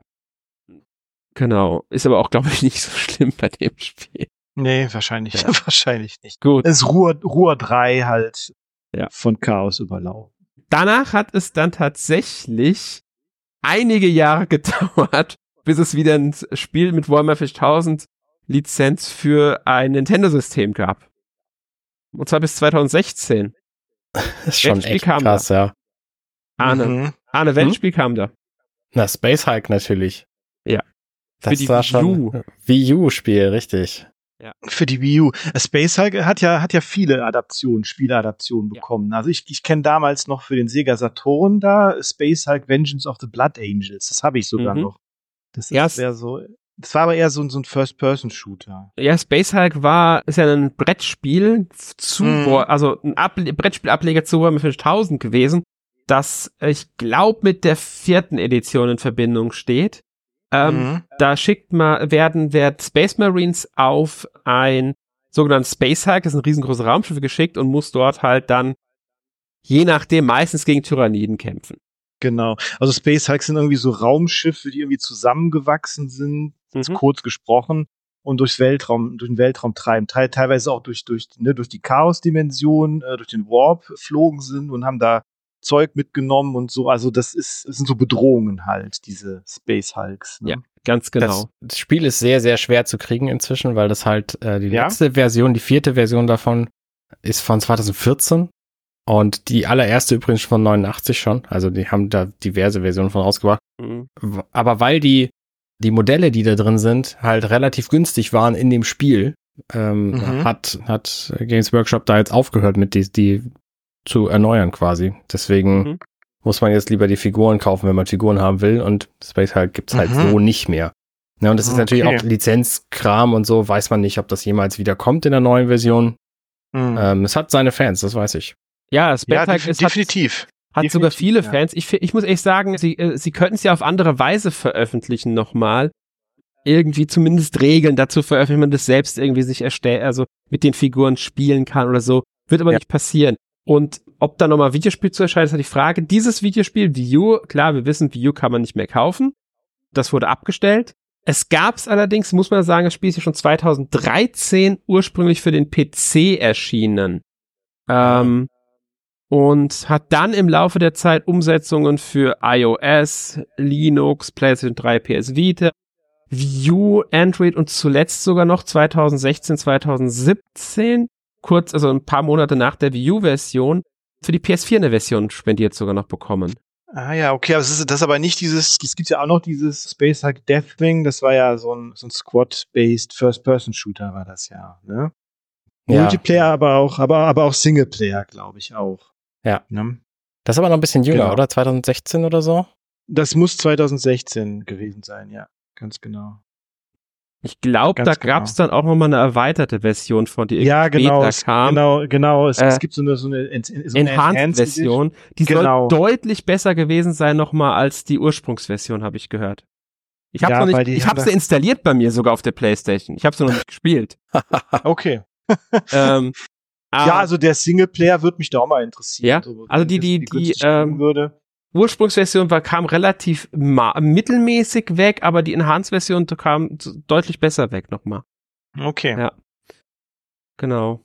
Genau. Ist aber auch, glaube ich, nicht so schlimm bei dem Spiel. Nee, wahrscheinlich, Ja. wahrscheinlich nicht. Gut. Es ist Ruhr, Ruhr drei halt Ja. von Chaos überlaufen. Danach hat es dann tatsächlich einige Jahre gedauert, bis es wieder ein Spiel mit Warhammer viertausend Lizenz für ein Nintendo-System gab. Und zwar bis zweitausendsechzehn. Das ist schon Welches echt Spiel kam krass, ja. Arne, Mhm. Arne, welches Spiel kam da? Na, Space Hulk natürlich. Ja. Für Das die war Wii schon U. Wii U-Spiel, richtig. Für die Wii U. Space Hulk hat ja, hat ja viele Adaptionen, Spieladaptionen Ja. bekommen. Also ich, ich kenne damals noch für den Sega Saturn da Space Hulk Vengeance of the Blood Angels. Das habe ich sogar Mhm. noch. Das Ja, ist es- eher so. Das war aber eher so, ein- so ein First-Person-Shooter. Ja, Space Hulk war, ist ja ein Brettspiel zu, Mhm. War- also ein Able- Brettspielableger zu Warhammer viertausend gewesen, das, äh, ich glaube, mit der vierten Edition in Verbindung steht. Ähm, Mhm. Da schickt man, werden, werden Space Marines auf ein sogenanntes Space Hulk, das ist ein riesengroßes Raumschiff, geschickt und muss dort halt dann, je nachdem, meistens gegen Tyranniden kämpfen. Genau. Also Space Hulk sind irgendwie so Raumschiffe, die irgendwie zusammengewachsen sind, jetzt Mhm. kurz gesprochen, und durchs Weltraum, durch den Weltraum treiben. Teil, teilweise auch durch, durch, ne, durch die Chaos-Dimension, äh, durch den Warp geflogen sind und haben da Zeug mitgenommen und so. Also das ist, das sind so Bedrohungen halt, diese Space Hulks. Ne? Ja, ganz genau. Das, das Spiel ist sehr, sehr schwer zu kriegen inzwischen, weil das halt äh, die Ja? letzte Version, die vierte Version davon ist von zweitausendvierzehn und die allererste übrigens von neunundachtzig schon. Also die haben da diverse Versionen von rausgebracht. Mhm. W- Aber weil die die Modelle, die da drin sind, halt relativ günstig waren in dem Spiel, ähm, Mhm. hat hat Games Workshop da jetzt aufgehört mit die, die zu erneuern quasi. Deswegen Mhm. muss man jetzt lieber die Figuren kaufen, wenn man Figuren haben will, und Space Hulk gibt's halt Mhm. so nicht mehr. Ja, und das ist Okay. natürlich auch Lizenzkram und so, weiß man nicht, ob das jemals wieder kommt in der neuen Version. Mhm. Ähm, es hat seine Fans, das weiß ich. Ja, Space ja, Hulk def ist, hat, definitiv. hat Definitiv, sogar viele ja. Fans. Ich, fi- ich muss ehrlich sagen, sie, äh, sie könnten es ja auf andere Weise veröffentlichen nochmal. Irgendwie zumindest Regeln dazu veröffentlichen, wenn man das selbst irgendwie sich erstellt, also mit den Figuren spielen kann oder so. Wird aber Ja. nicht passieren. Und ob da nochmal ein Videospiel zu erscheinen, ist halt die Frage. Dieses Videospiel, Wii U, klar, wir wissen, Wii U kann man nicht mehr kaufen. Das wurde abgestellt. Es gab's allerdings, muss man sagen, das Spiel ist ja schon zweitausenddreizehn ursprünglich für den P C erschienen. Ähm, und hat dann im Laufe der Zeit Umsetzungen für iOS, Linux, PlayStation drei, P S Vita, Wii U, Android und zuletzt sogar noch zweitausendsechzehn, zweitausendsiebzehn, kurz, also ein paar Monate nach der Wii U-Version, für die P S vier eine Version spendiert sogar noch bekommen. Ah ja, okay, aber es ist das ist aber nicht dieses, es gibt ja auch noch dieses Space Hulk Deathwing, das war ja so ein, so ein Squad-based First-Person-Shooter war das ja, ne? Ja. Multiplayer, aber auch, aber, aber auch Singleplayer, glaube ich auch. Ja. Ne? Das ist aber noch ein bisschen jünger, Genau. oder? zweitausendsechzehn oder so? Das muss zweitausendsechzehn gewesen sein, ja, ganz genau. Ich glaube, Ganz da gab's dann auch noch mal eine erweiterte Version von, die irgendwie Ja, genau, später es, kam. genau, genau. Es, Äh, es gibt so eine, so eine, en- so eine Enhanced-Version. Die Genau. soll deutlich besser gewesen sein nochmal als die Ursprungsversion, habe ich gehört. Ich habe Ja, noch nicht, weil die ich haben habe da- sie installiert bei mir sogar auf der PlayStation. Ich habe sie noch nicht gespielt. Okay. ähm, Ja, aber also der Singleplayer würde mich da auch mal interessieren. Ja, so, also wenn die- das die- irgendwie die, günstig kriegen ähm, würde. Ursprungsversion war, kam relativ ma- mittelmäßig weg, aber die Enhanced-Version kam z- deutlich besser weg nochmal. Okay. Ja. Genau.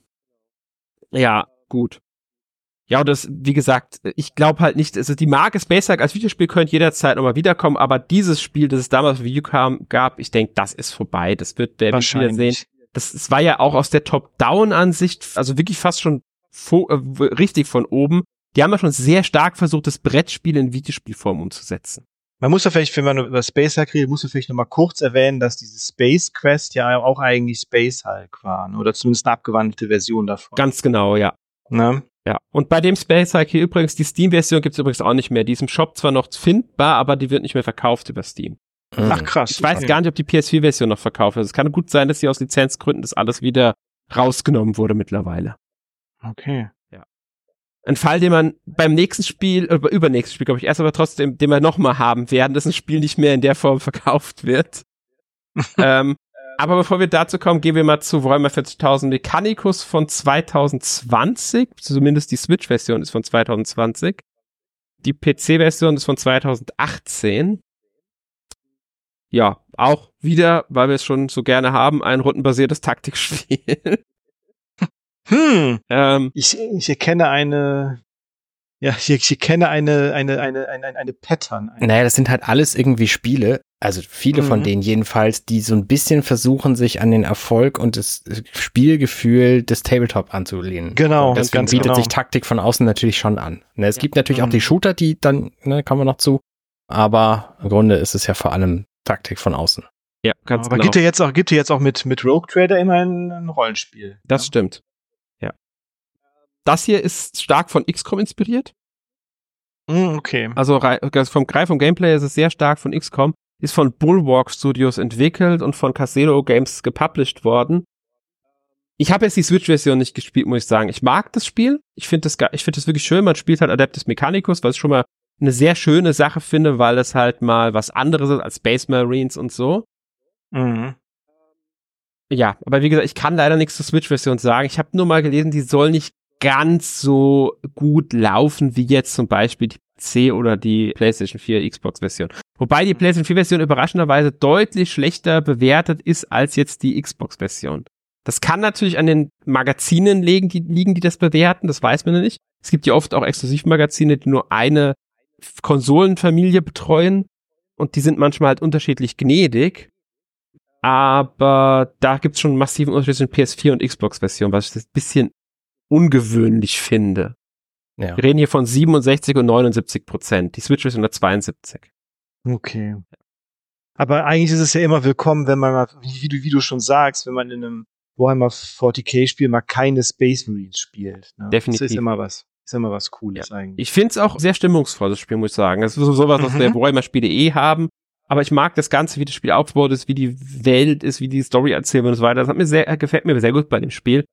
Ja, gut. Ja, und das, wie gesagt, ich glaube halt nicht, also die Marke Space Hulk als Videospiel könnte jederzeit nochmal wiederkommen, aber dieses Spiel, das es damals für Wii U kam, gab, ich denke, das ist vorbei. Das wird wer wird wieder sehen. Wahrscheinlich. Das, das war ja auch aus der Top-Down-Ansicht, also wirklich fast schon fo- äh, w- richtig von oben. Die haben ja schon sehr stark versucht, das Brettspiel in Videospielform umzusetzen. Man muss ja vielleicht, wenn man über Space Hulk redet, muss man vielleicht nochmal kurz erwähnen, dass diese Space Quest ja auch eigentlich Space Hulk war, ne? Oder zumindest eine abgewandelte Version davon. Ganz genau, ja. Ne? Ja. Und bei dem Space Hulk hier übrigens, die Steam-Version gibt's übrigens auch nicht mehr. Die ist im Shop zwar noch findbar, aber die wird nicht mehr verkauft über Steam. Ach krass. Ich weiß okay. gar nicht, ob die P S vier Version noch verkauft wird. Es kann gut sein, dass sie aus Lizenzgründen das alles wieder rausgenommen wurde mittlerweile. Okay. Ein Fall, den man beim nächsten Spiel, oder übernächsten Spiel, glaube ich, erst aber trotzdem, den wir nochmal haben werden, dass ein Spiel nicht mehr in der Form verkauft wird. ähm, aber bevor wir dazu kommen, gehen wir mal zu Warhammer vierzigtausend Mechanicus von zwanzig zwanzig, zumindest die Switch-Version ist von zwanzig zwanzig. Die P C-Version ist von zwanzig achtzehn. Ja, auch wieder, weil wir es schon so gerne haben, ein rundenbasiertes Taktikspiel. Hm. ähm, Ich, ich erkenne eine, ja, ich, ich erkenne eine, eine, eine, eine, eine Pattern. Eine Naja, das sind halt alles irgendwie Spiele, also viele Mhm. von denen jedenfalls, die so ein bisschen versuchen, sich an den Erfolg und das Spielgefühl des Tabletop anzulehnen. Genau, Und deswegen ganz bietet genau. sich Taktik von außen natürlich schon an. Ne, es Ja. gibt natürlich auch Mhm. die Shooter, die dann, ne, kommen wir noch zu, aber im Grunde ist es ja vor allem Taktik von außen. ja, ganz Aber genau. gibt ja jetzt auch, gibt ja jetzt auch mit, mit Rogue Trader immerhin ein Rollenspiel. Das ja? stimmt. Ja. Das hier ist stark von X COM inspiriert. Hm, okay. Also rei- vom, Greif vom Gameplay ist es sehr stark von X COM. Ist von Bulwark Studios entwickelt und von Casero Games gepublished worden. Ich habe jetzt die Switch-Version nicht gespielt, muss ich sagen. Ich mag das Spiel. Ich finde das, ga- ich finde das wirklich schön. Man spielt halt Adeptus Mechanicus, was ich schon mal eine sehr schöne Sache finde, weil es halt mal was anderes ist als Space Marines und so. Mhm. Ja, aber wie gesagt, ich kann leider nichts zur Switch-Version sagen. Ich habe nur mal gelesen, die soll nicht ganz so gut laufen wie jetzt zum Beispiel die P C oder die PlayStation vier Xbox-Version. Wobei die PlayStation vier-Version überraschenderweise deutlich schlechter bewertet ist als jetzt die Xbox-Version. Das kann natürlich an den Magazinen liegen, die, liegen, die das bewerten, das weiß man ja nicht. Es gibt ja oft auch Exklusivmagazine, die nur eine Konsolenfamilie betreuen und die sind manchmal halt unterschiedlich gnädig. Aber da gibt's schon einen massiven Unterschied zwischen P S vier und Xbox-Version, was ich ein bisschen ungewöhnlich finde. Ja. Wir reden hier von siebenundsechzig und neunundsiebzig Prozent. Die Switch-Version hat zweiundsiebzig. Okay. Aber eigentlich ist es ja immer willkommen, wenn man mal, wie, wie, du, wie du schon sagst, wenn man in einem Warhammer vierzig K-Spiel mal keine Space Marines spielt. Ne? Definitiv. Das ist immer was. Ist immer was Cooles eigentlich. Ich finde es auch sehr stimmungsvolles Spiel, muss ich sagen. Das ist so sowas, was Mhm. wir Warhammer-Spiele eh haben. Aber ich mag das Ganze, wie das Spiel aufgebaut ist, wie die Welt ist, wie die Story erzählt und so weiter. Das hat mir sehr, gefällt mir sehr gut bei dem Spiel.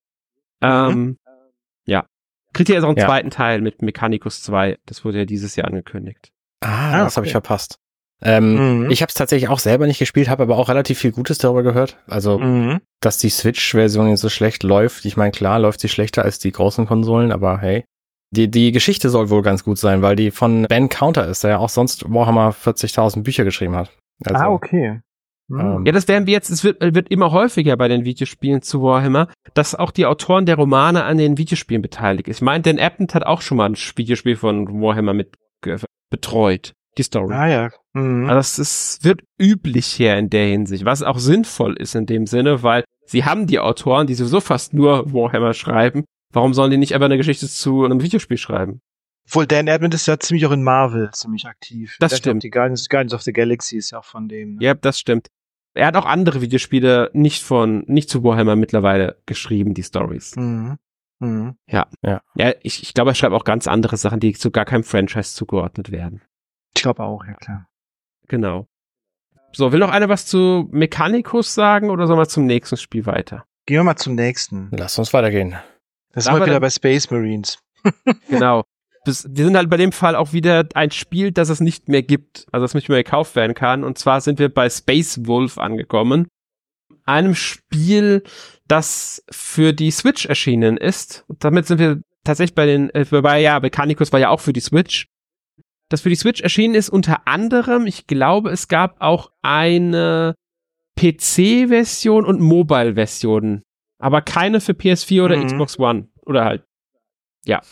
Ähm, ja. Kriegt ja jetzt auch einen Ja. zweiten Teil mit Mechanicus zwei. Das wurde ja dieses Jahr angekündigt. Ah, Ah, das habe okay. ich verpasst. Ähm, Mhm. Ich habe es tatsächlich auch selber nicht gespielt, habe aber auch relativ viel Gutes darüber gehört. Also, Mhm. dass die Switch-Version jetzt so schlecht läuft. Ich meine, klar, läuft sie schlechter als die großen Konsolen, aber hey. Die, die Geschichte soll wohl ganz gut sein, weil die von Ben Counter ist, der ja auch sonst Warhammer vierzigtausend Bücher geschrieben hat. Also, Ah, okay. Mhm. Ähm, Ja, das werden wir jetzt, es wird, wird immer häufiger bei den Videospielen zu Warhammer, dass auch die Autoren der Romane an den Videospielen beteiligt ist. Ich meine, Dan Abnett hat auch schon mal ein Videospiel von Warhammer mit ge- betreut, die Story. Ah ja. Mhm. Also das ist, wird üblich hier in der Hinsicht, was auch sinnvoll ist in dem Sinne, weil sie haben die Autoren, die sowieso fast nur Warhammer schreiben. Warum sollen die nicht einfach eine Geschichte zu einem Videospiel schreiben? Obwohl Dan Abnett ist ja ziemlich auch in Marvel ziemlich aktiv. Das Der hat ja stimmt. auch Die Guardians, Guardians of the Galaxy ist ja auch von dem. Ne? Ja, das stimmt. Er hat auch andere Videospiele nicht von, nicht zu Warhammer mittlerweile geschrieben, die Stories. Mhm. Mhm. Ja, ich, ich glaube, er schreibt auch ganz andere Sachen, die zu gar keinem Franchise zugeordnet werden. Ich glaube auch, ja klar. Genau. So, will noch einer was zu Mechanicus sagen oder sollen wir zum nächsten Spiel weiter? Gehen wir mal zum nächsten. Lass uns weitergehen. Das Da sind wir haben wir wieder dann- bei Space Marines. Genau. Das, wir sind halt bei dem Fall auch wieder ein Spiel, das es nicht mehr gibt, also das nicht mehr gekauft werden kann. Und zwar sind wir bei Space Wolf angekommen. Einem Spiel, das für die Switch erschienen ist. Und damit sind wir tatsächlich bei den, äh, wobei ja, Mechanicus war ja auch für die Switch. Das für die Switch erschienen ist unter anderem, ich glaube, es gab auch eine P C-Version und Mobile-Version. Aber keine für P S vier oder Mhm. Xbox One. Oder halt, ja.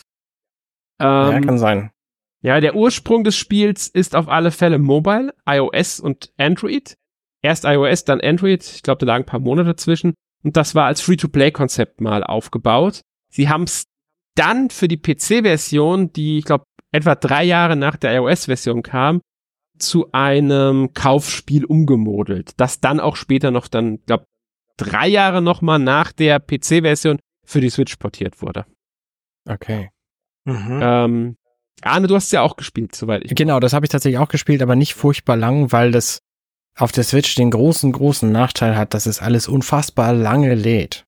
Ja, Ähm, kann sein. ja, der Ursprung des Spiels ist auf alle Fälle Mobile, iOS und Android. Erst iOS, dann Android. Ich glaube, da lagen ein paar Monate dazwischen. Und das war als Free-to-Play-Konzept mal aufgebaut. Sie haben es dann für die P C-Version, die, ich glaube, etwa drei Jahre nach der iOS-Version kam, zu einem Kaufspiel umgemodelt, das dann auch später noch dann, glaube drei Jahre nochmal nach der P C-Version für die Switch portiert wurde. Okay. Mhm. Ähm, Arne, du hast ja auch gespielt, soweit ich. Genau, das habe ich tatsächlich auch gespielt, aber nicht furchtbar lang, weil das auf der Switch den großen, großen Nachteil hat, dass es alles unfassbar lange lädt.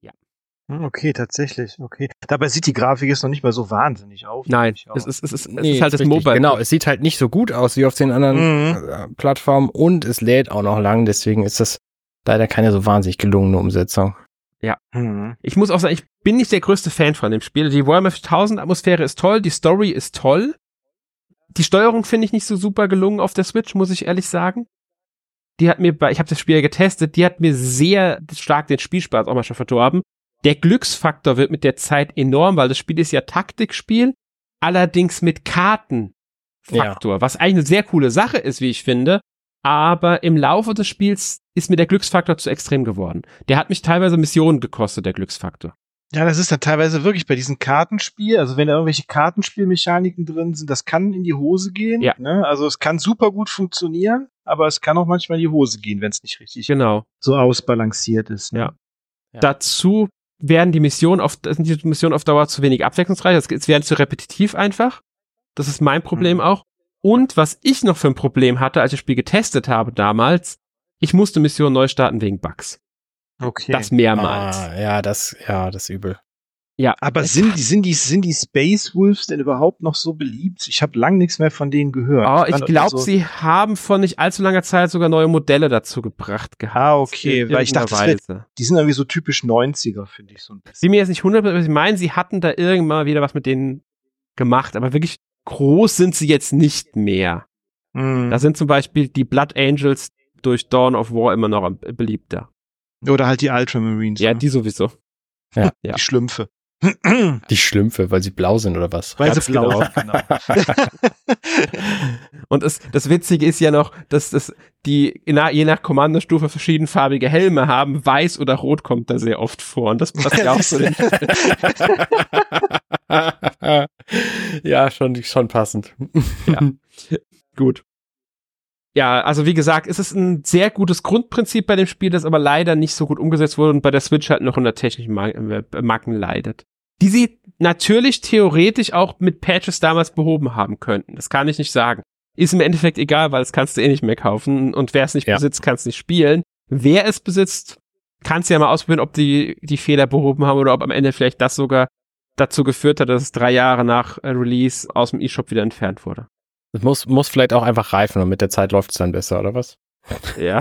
Okay, tatsächlich, okay. Dabei sieht die Grafik jetzt noch nicht mal so wahnsinnig auf. Nein, es ist, es ist, es Nee, ist halt das richtig. Mobile. Genau, es sieht halt nicht so gut aus wie auf den anderen Mhm. äh, Plattformen und es lädt auch noch lang, deswegen ist das leider keine so wahnsinnig gelungene Umsetzung. Mhm. Ich muss auch sagen, ich bin nicht der größte Fan von dem Spiel. Die Warhammer viertausend Atmosphäre ist toll, die Story ist toll. Die Steuerung finde ich nicht so super gelungen auf der Switch, muss ich ehrlich sagen. Die hat mir bei, ich habe das Spiel ja getestet, die hat mir sehr stark den Spielspaß auch mal schon verdorben. Der Glücksfaktor wird mit der Zeit enorm, weil das Spiel ist ja Taktikspiel, allerdings mit Kartenfaktor, Ja. was eigentlich eine sehr coole Sache ist, wie ich finde. Aber im Laufe des Spiels ist mir der Glücksfaktor zu extrem geworden. Der hat mich teilweise Missionen gekostet, der Glücksfaktor. Ja, das ist dann teilweise wirklich bei diesen Kartenspielen, also wenn da irgendwelche Kartenspielmechaniken drin sind, das kann in die Hose gehen. Ja. Ne? Also es kann super gut funktionieren, aber es kann auch manchmal in die Hose gehen, wenn es nicht richtig Genau. so ausbalanciert ist. Ne? Ja. Ja. Dazu werden die Missionen auf, sind die Missionen auf Dauer zu wenig abwechslungsreich, es es werden zu repetitiv einfach. Das ist mein Problem Mhm. auch. Und was ich noch für ein Problem hatte, als ich das Spiel getestet habe damals, ich musste Missionen neu starten wegen Bugs. Okay. Das mehrmals. Ah, ja, das, ja, das ist übel. Ja. aber es sind die, sind, die, sind die Space Wolves denn überhaupt noch so beliebt? Ich habe lang nichts mehr von denen gehört. Oh, ich Fand glaube, also- sie haben vor nicht allzu langer Zeit sogar neue Modelle dazu gebracht gehabt. Ah, okay, weil ich dachte, das wär- Irgendeiner Weise. Die sind irgendwie so typisch neunziger, finde ich so ein Ich bin bisschen. mir jetzt nicht hundert Prozent, ich meine, sie hatten da irgendwann mal wieder was mit denen gemacht, aber wirklich groß sind sie jetzt nicht mehr. Mhm. Da sind zum Beispiel die Blood Angels durch Dawn of War immer noch am- beliebter. Oder halt die Ultramarines. Ja, ne? die sowieso. Ja. ja. Die Schlümpfe. Die Schlümpfe, weil sie blau sind oder was? Weil Ganz sie blau genau. sind, genau. Und es, das Witzige ist ja noch, dass das die na, je nach Kommandostufe verschiedenfarbige Helme haben. Weiß oder rot kommt da sehr oft vor. Und das passt ja auch so. den- Ja, schon, schon passend. Ja. Gut. Ja, also wie gesagt, es ist ein sehr gutes Grundprinzip bei dem Spiel, das aber leider nicht so gut umgesetzt wurde und bei der Switch halt noch unter technischen Ma- äh, Macken leidet. Die sie natürlich theoretisch auch mit Patches damals behoben haben könnten. Das kann ich nicht sagen. Ist im Endeffekt egal, weil das kannst du eh nicht mehr kaufen und wer es nicht Ja. besitzt, kann es nicht spielen. Wer es besitzt, kannst ja mal ausprobieren, ob die die Fehler behoben haben oder ob am Ende vielleicht das sogar dazu geführt hat, dass es drei Jahre nach äh, Release aus dem eShop wieder entfernt wurde. Es muss, muss vielleicht auch einfach reifen und mit der Zeit läuft es dann besser, oder was? Ja.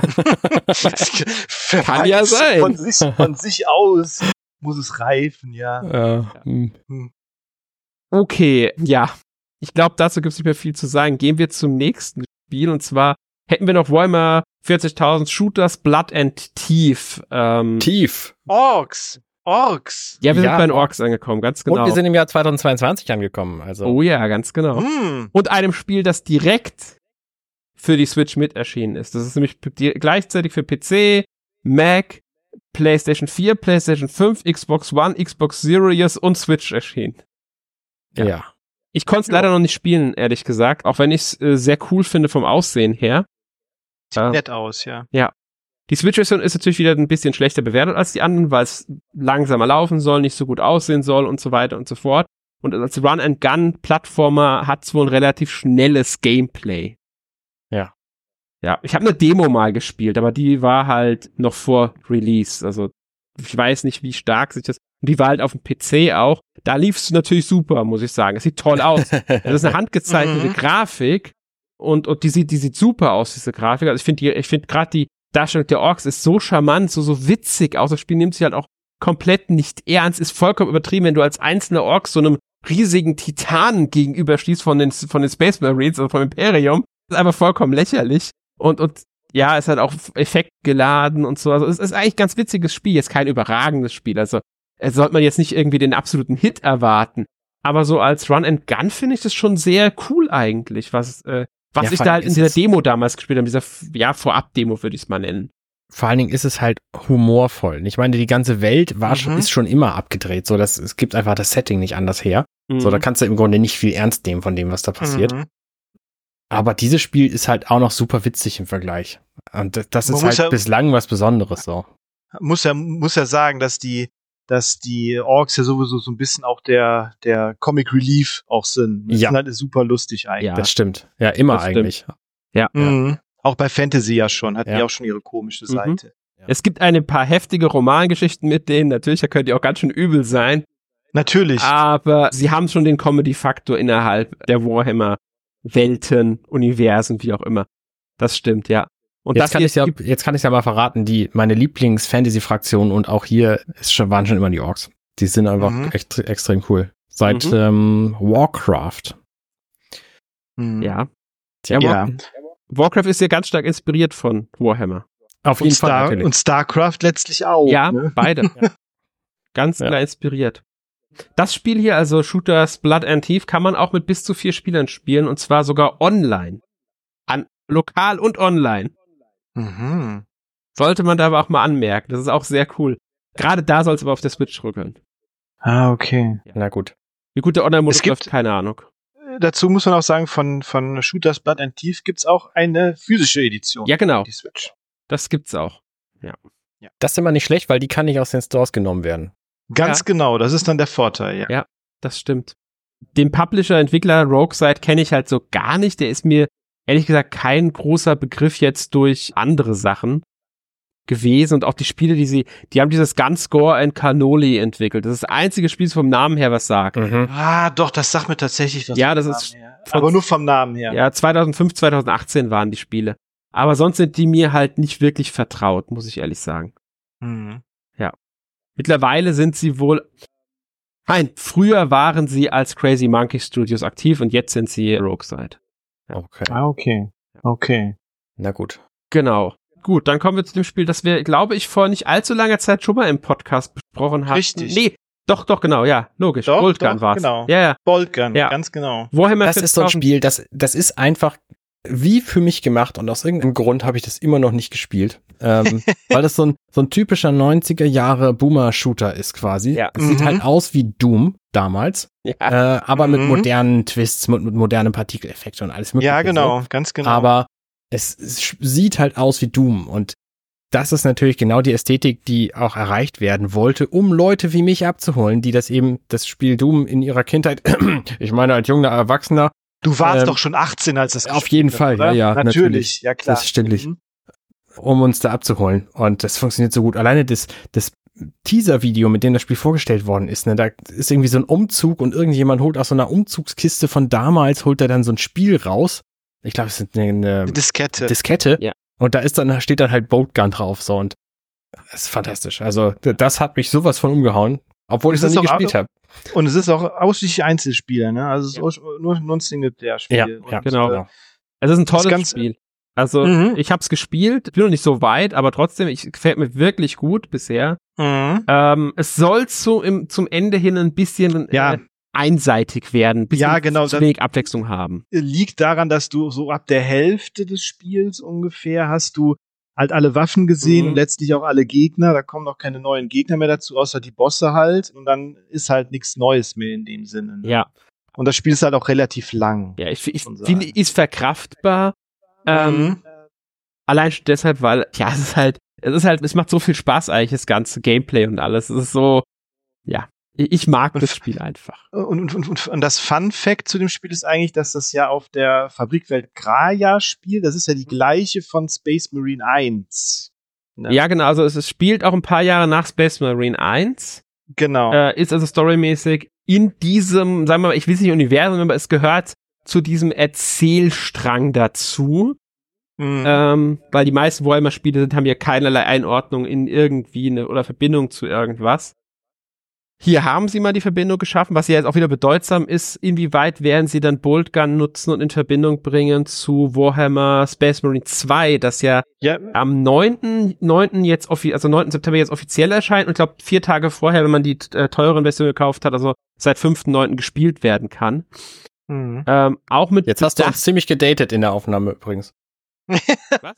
Wer Kann ja weiß, sein. Von sich, von sich aus muss es reifen, ja. Ja. hm. Okay, ja. Ich glaube, dazu gibt es nicht mehr viel zu sagen. Gehen wir zum nächsten Spiel und zwar hätten wir noch Warhammer vierzigtausend Shooters Blood and Thief. Ähm, Tief. Orks. Orks. ja, wir Ja. sind bei den Orks angekommen, ganz genau. Und wir sind im Jahr zweitausendzweiundzwanzig angekommen. Also. oh ja, ganz genau. Hm. Und einem Spiel, das direkt für die Switch mit erschienen ist. Das ist nämlich die, gleichzeitig für P C, Mac, PlayStation vier, PlayStation fünf, Xbox One, Xbox Series und Switch erschienen. ja. Ja. Ich konnte es Ja. leider noch nicht spielen, ehrlich gesagt, auch wenn ich es äh, sehr cool finde vom Aussehen her. Sieht Äh, nett aus, ja. Die Switch-Version ist natürlich wieder ein bisschen schlechter bewertet als die anderen, weil es langsamer laufen soll, nicht so gut aussehen soll und so weiter und so fort. Und als Run-and-Gun-Plattformer hat es wohl ein relativ schnelles Gameplay. Ja. Ja, ich habe eine Demo mal gespielt, aber die war halt noch vor Release. Also ich weiß nicht, wie stark sich das... Und die war halt auf dem P C auch. Da lief es natürlich super, muss ich sagen. Es sieht toll aus. Das ist eine handgezeichnete Mhm. Grafik und, und die sieht, die sieht super aus, diese Grafik. Also ich finde die, ich finde gerade die Darstellung der Orks ist so charmant, so, so witzig aus. Das Spiel nimmt sich halt auch komplett nicht ernst, ist vollkommen übertrieben, wenn du als einzelner Ork so einem riesigen Titanen gegenüberstehst von den, von den Space Marines, also vom Imperium. Das ist einfach vollkommen lächerlich. Und, und, ja, ist halt auch effektgeladen und so. Also es ist eigentlich ein ganz witziges Spiel, jetzt kein überragendes Spiel. Also, es sollte man jetzt nicht irgendwie den absoluten Hit erwarten. Aber so als Run and Gun finde ich das schon sehr cool eigentlich, was, äh, was Ja, ich vor da allem halt in ist dieser es- Demo damals gespielt habe, dieser, ja, Vorab-Demo würde ich es mal nennen. Vor allen Dingen ist es halt humorvoll. Ich meine, die ganze Welt war schon, Mhm. ist schon immer abgedreht. So, dass es gibt einfach das Setting nicht anders her. Mhm. So, da kannst du im Grunde nicht viel ernst nehmen von dem, was da passiert. Mhm. Aber dieses Spiel ist halt auch noch super witzig im Vergleich. Und das, das ist halt ja, bislang was Besonderes so. Muss ja, muss ja sagen, dass die, dass die Orks ja sowieso so ein bisschen auch der, der Comic Relief auch sind. Das ja. sind halt super lustig eigentlich. Ja, das stimmt. Ja, immer das eigentlich. Stimmt. Ja. Mhm. ja. Auch bei Fantasy ja schon, hatten ja. die auch schon ihre komische Mhm. Seite. Es gibt eine paar heftige Romangeschichten mit denen, natürlich, da könnt ihr auch ganz schön übel sein. Natürlich. Aber sie haben schon den Comedy-Faktor innerhalb der Warhammer-Welten, Universen, wie auch immer. Das stimmt, ja. Und jetzt, das kann ich ja, jetzt kann ich ja mal verraten, die meine Lieblings-Fantasy-Fraktion und auch hier ist schon, waren schon immer die Orks. Die sind einfach Mhm. echt, extrem cool. Seit Mhm. ähm, Warcraft. Mhm. Ja. Ja. War- Warcraft ist ja ganz stark inspiriert von Warhammer. Auf Und, jeden Fall Star natürlich. und StarCraft letztlich auch. ja, Ne? beide. Ganz Ja. klar inspiriert. Das Spiel hier, also Shooters Blood and Thief, kann man auch mit bis zu vier Spielern spielen und zwar sogar online. An, lokal und online. Mhm. Sollte man da aber auch mal anmerken. Das ist auch sehr cool. Gerade da soll es aber auf der Switch rücken. Ah, okay. Na gut. Wie gut der Online-Modus Es gibt- läuft, keine Ahnung. Dazu muss man auch sagen, von, von Shooters Blood and Thief gibt's auch eine physische Edition. Ja, genau. für Die Switch. Das gibt's auch. Das ist immer nicht schlecht, weil die kann nicht aus den Stores genommen werden. Ganz Ja. genau, das ist dann der Vorteil, ja. Ja. Das stimmt. Den Publisher, Entwickler Rogueside kenne ich halt so gar nicht. Der ist mir ehrlich gesagt kein großer Begriff jetzt durch andere Sachen gewesen. Und auch die Spiele, die sie, die haben dieses Gunscore and Cannoli entwickelt. Das ist das einzige Spiel vom Namen her, was sagt. Mhm. Ah, doch, das sagt mir tatsächlich was. Ja, vom das Namen ist her. von- Aber nur vom Namen her. Ja, zweitausendfünf, zweitausendachtzehn waren die Spiele. Aber sonst sind die mir halt nicht wirklich vertraut, muss ich ehrlich sagen. Mhm. Mittlerweile sind sie wohl, nein, früher waren sie als Crazy Monkey Studios aktiv und jetzt sind sie Rogueside. Okay. Ah, okay. Okay. Na gut. Genau. Gut, dann kommen wir zu dem Spiel, das wir, glaube ich, vor nicht allzu langer Zeit schon mal im Podcast besprochen haben. Richtig. Nee, doch, doch, genau, ja, logisch. Doch, Boltgun doch, war's. genau. Ja, ja. Boltgun, Ja. ganz genau. Warhammer Das ist so ein vierzigtausend Spiel, das, das ist einfach wie für mich gemacht und aus irgendeinem Grund habe ich das immer noch nicht gespielt. Ähm, weil das so ein, so ein typischer neunziger Jahre Boomer-Shooter ist quasi. Ja. Es sieht Mhm. halt aus wie Doom damals, Ja. äh, aber mit Mhm. modernen Twists, mit, mit modernen Partikeleffekten und alles mögliche. Ja, genau, So. ganz genau. Aber es, es sch- sieht halt aus wie Doom und das ist natürlich genau die Ästhetik, die auch erreicht werden wollte, um Leute wie mich abzuholen, die das eben, das Spiel Doom in ihrer Kindheit, ich meine als junger Erwachsener, du warst ähm, doch schon achtzehn, als das auf gespielt jeden hast, Fall, oder? ja, ja, Natürlich, natürlich. ja klar. Selbstverständlich. Mhm. um uns da abzuholen. Und das funktioniert so gut. Alleine das, das Teaser-Video, mit dem das Spiel vorgestellt worden ist, ne, da ist irgendwie so ein Umzug und irgendjemand holt aus so einer Umzugskiste von damals, holt er dann so ein Spiel raus. Ich glaube, es ist eine, eine Diskette. Diskette. Ja. Und da ist dann, steht dann halt Boltgun drauf, so. Und das ist fantastisch. Also, d- das hat mich sowas von umgehauen. Obwohl ich Das das nie ist auch- gespielt habe. Und es ist auch ausschließlich Einzelspieler, ne? Also es ist aus- nur, nur ein Single-Player-Spiel. Ja, Und, ja, genau. äh, Es ist ein Das tolles Ganze- Spiel. Also, Mhm. ich hab's gespielt, bin noch nicht so weit, aber trotzdem, ich gefällt mir wirklich gut bisher. Mhm. Ähm, es soll so im, zum Ende hin ein bisschen Ja. äh, einseitig werden, ein bisschen Ja, genau, zu das- wenig Abwechslung haben. Liegt daran, dass du so ab der Hälfte des Spiels ungefähr hast du halt alle Waffen gesehen Mhm. und letztlich auch alle Gegner. Da kommen noch keine neuen Gegner mehr dazu, außer die Bosse halt. Und dann ist halt nichts Neues mehr in dem Sinne. Ne? Ja, Und das Spiel ist halt auch relativ lang. ja, ich, ich Schon sagen. finde, ist verkraftbar. Ähm, Mhm. Allein schon deshalb, weil, ja, es ist halt, es ist halt, es macht so viel Spaß eigentlich, das ganze Gameplay und alles. Es ist so, ja, ich, ich mag Und das f- Spiel einfach. Und, und, und, und, und das Fun-Fact zu dem Spiel ist eigentlich, dass das ja auf der Fabrikwelt Graja spielt. Das ist ja die gleiche von Space Marine eins. Ne? Ja, genau, also es, es spielt auch ein paar Jahre nach Space Marine eins. Genau. Äh, ist also storymäßig in diesem, sagen wir mal, ich will es nicht Universum, aber es gehört zu diesem Erzählstrang dazu. Mhm. Ähm, weil die meisten Warhammer-Spiele sind, haben ja keinerlei Einordnung in irgendwie eine oder Verbindung zu irgendwas. Hier haben sie mal die Verbindung geschaffen, was ja jetzt auch wieder bedeutsam ist, inwieweit werden sie dann Boltgun nutzen und in Verbindung bringen zu Warhammer Space Marine zwei, das ja ja, am neunten neunten jetzt offi- also neunten September jetzt offiziell erscheint und ich glaube vier Tage vorher, wenn man die äh, teuren Version gekauft hat, also seit fünften neunten gespielt werden kann. mhm. Ähm, auch mit Jetzt hast du Bedacht- uns ziemlich gedatet in der Aufnahme übrigens. Was?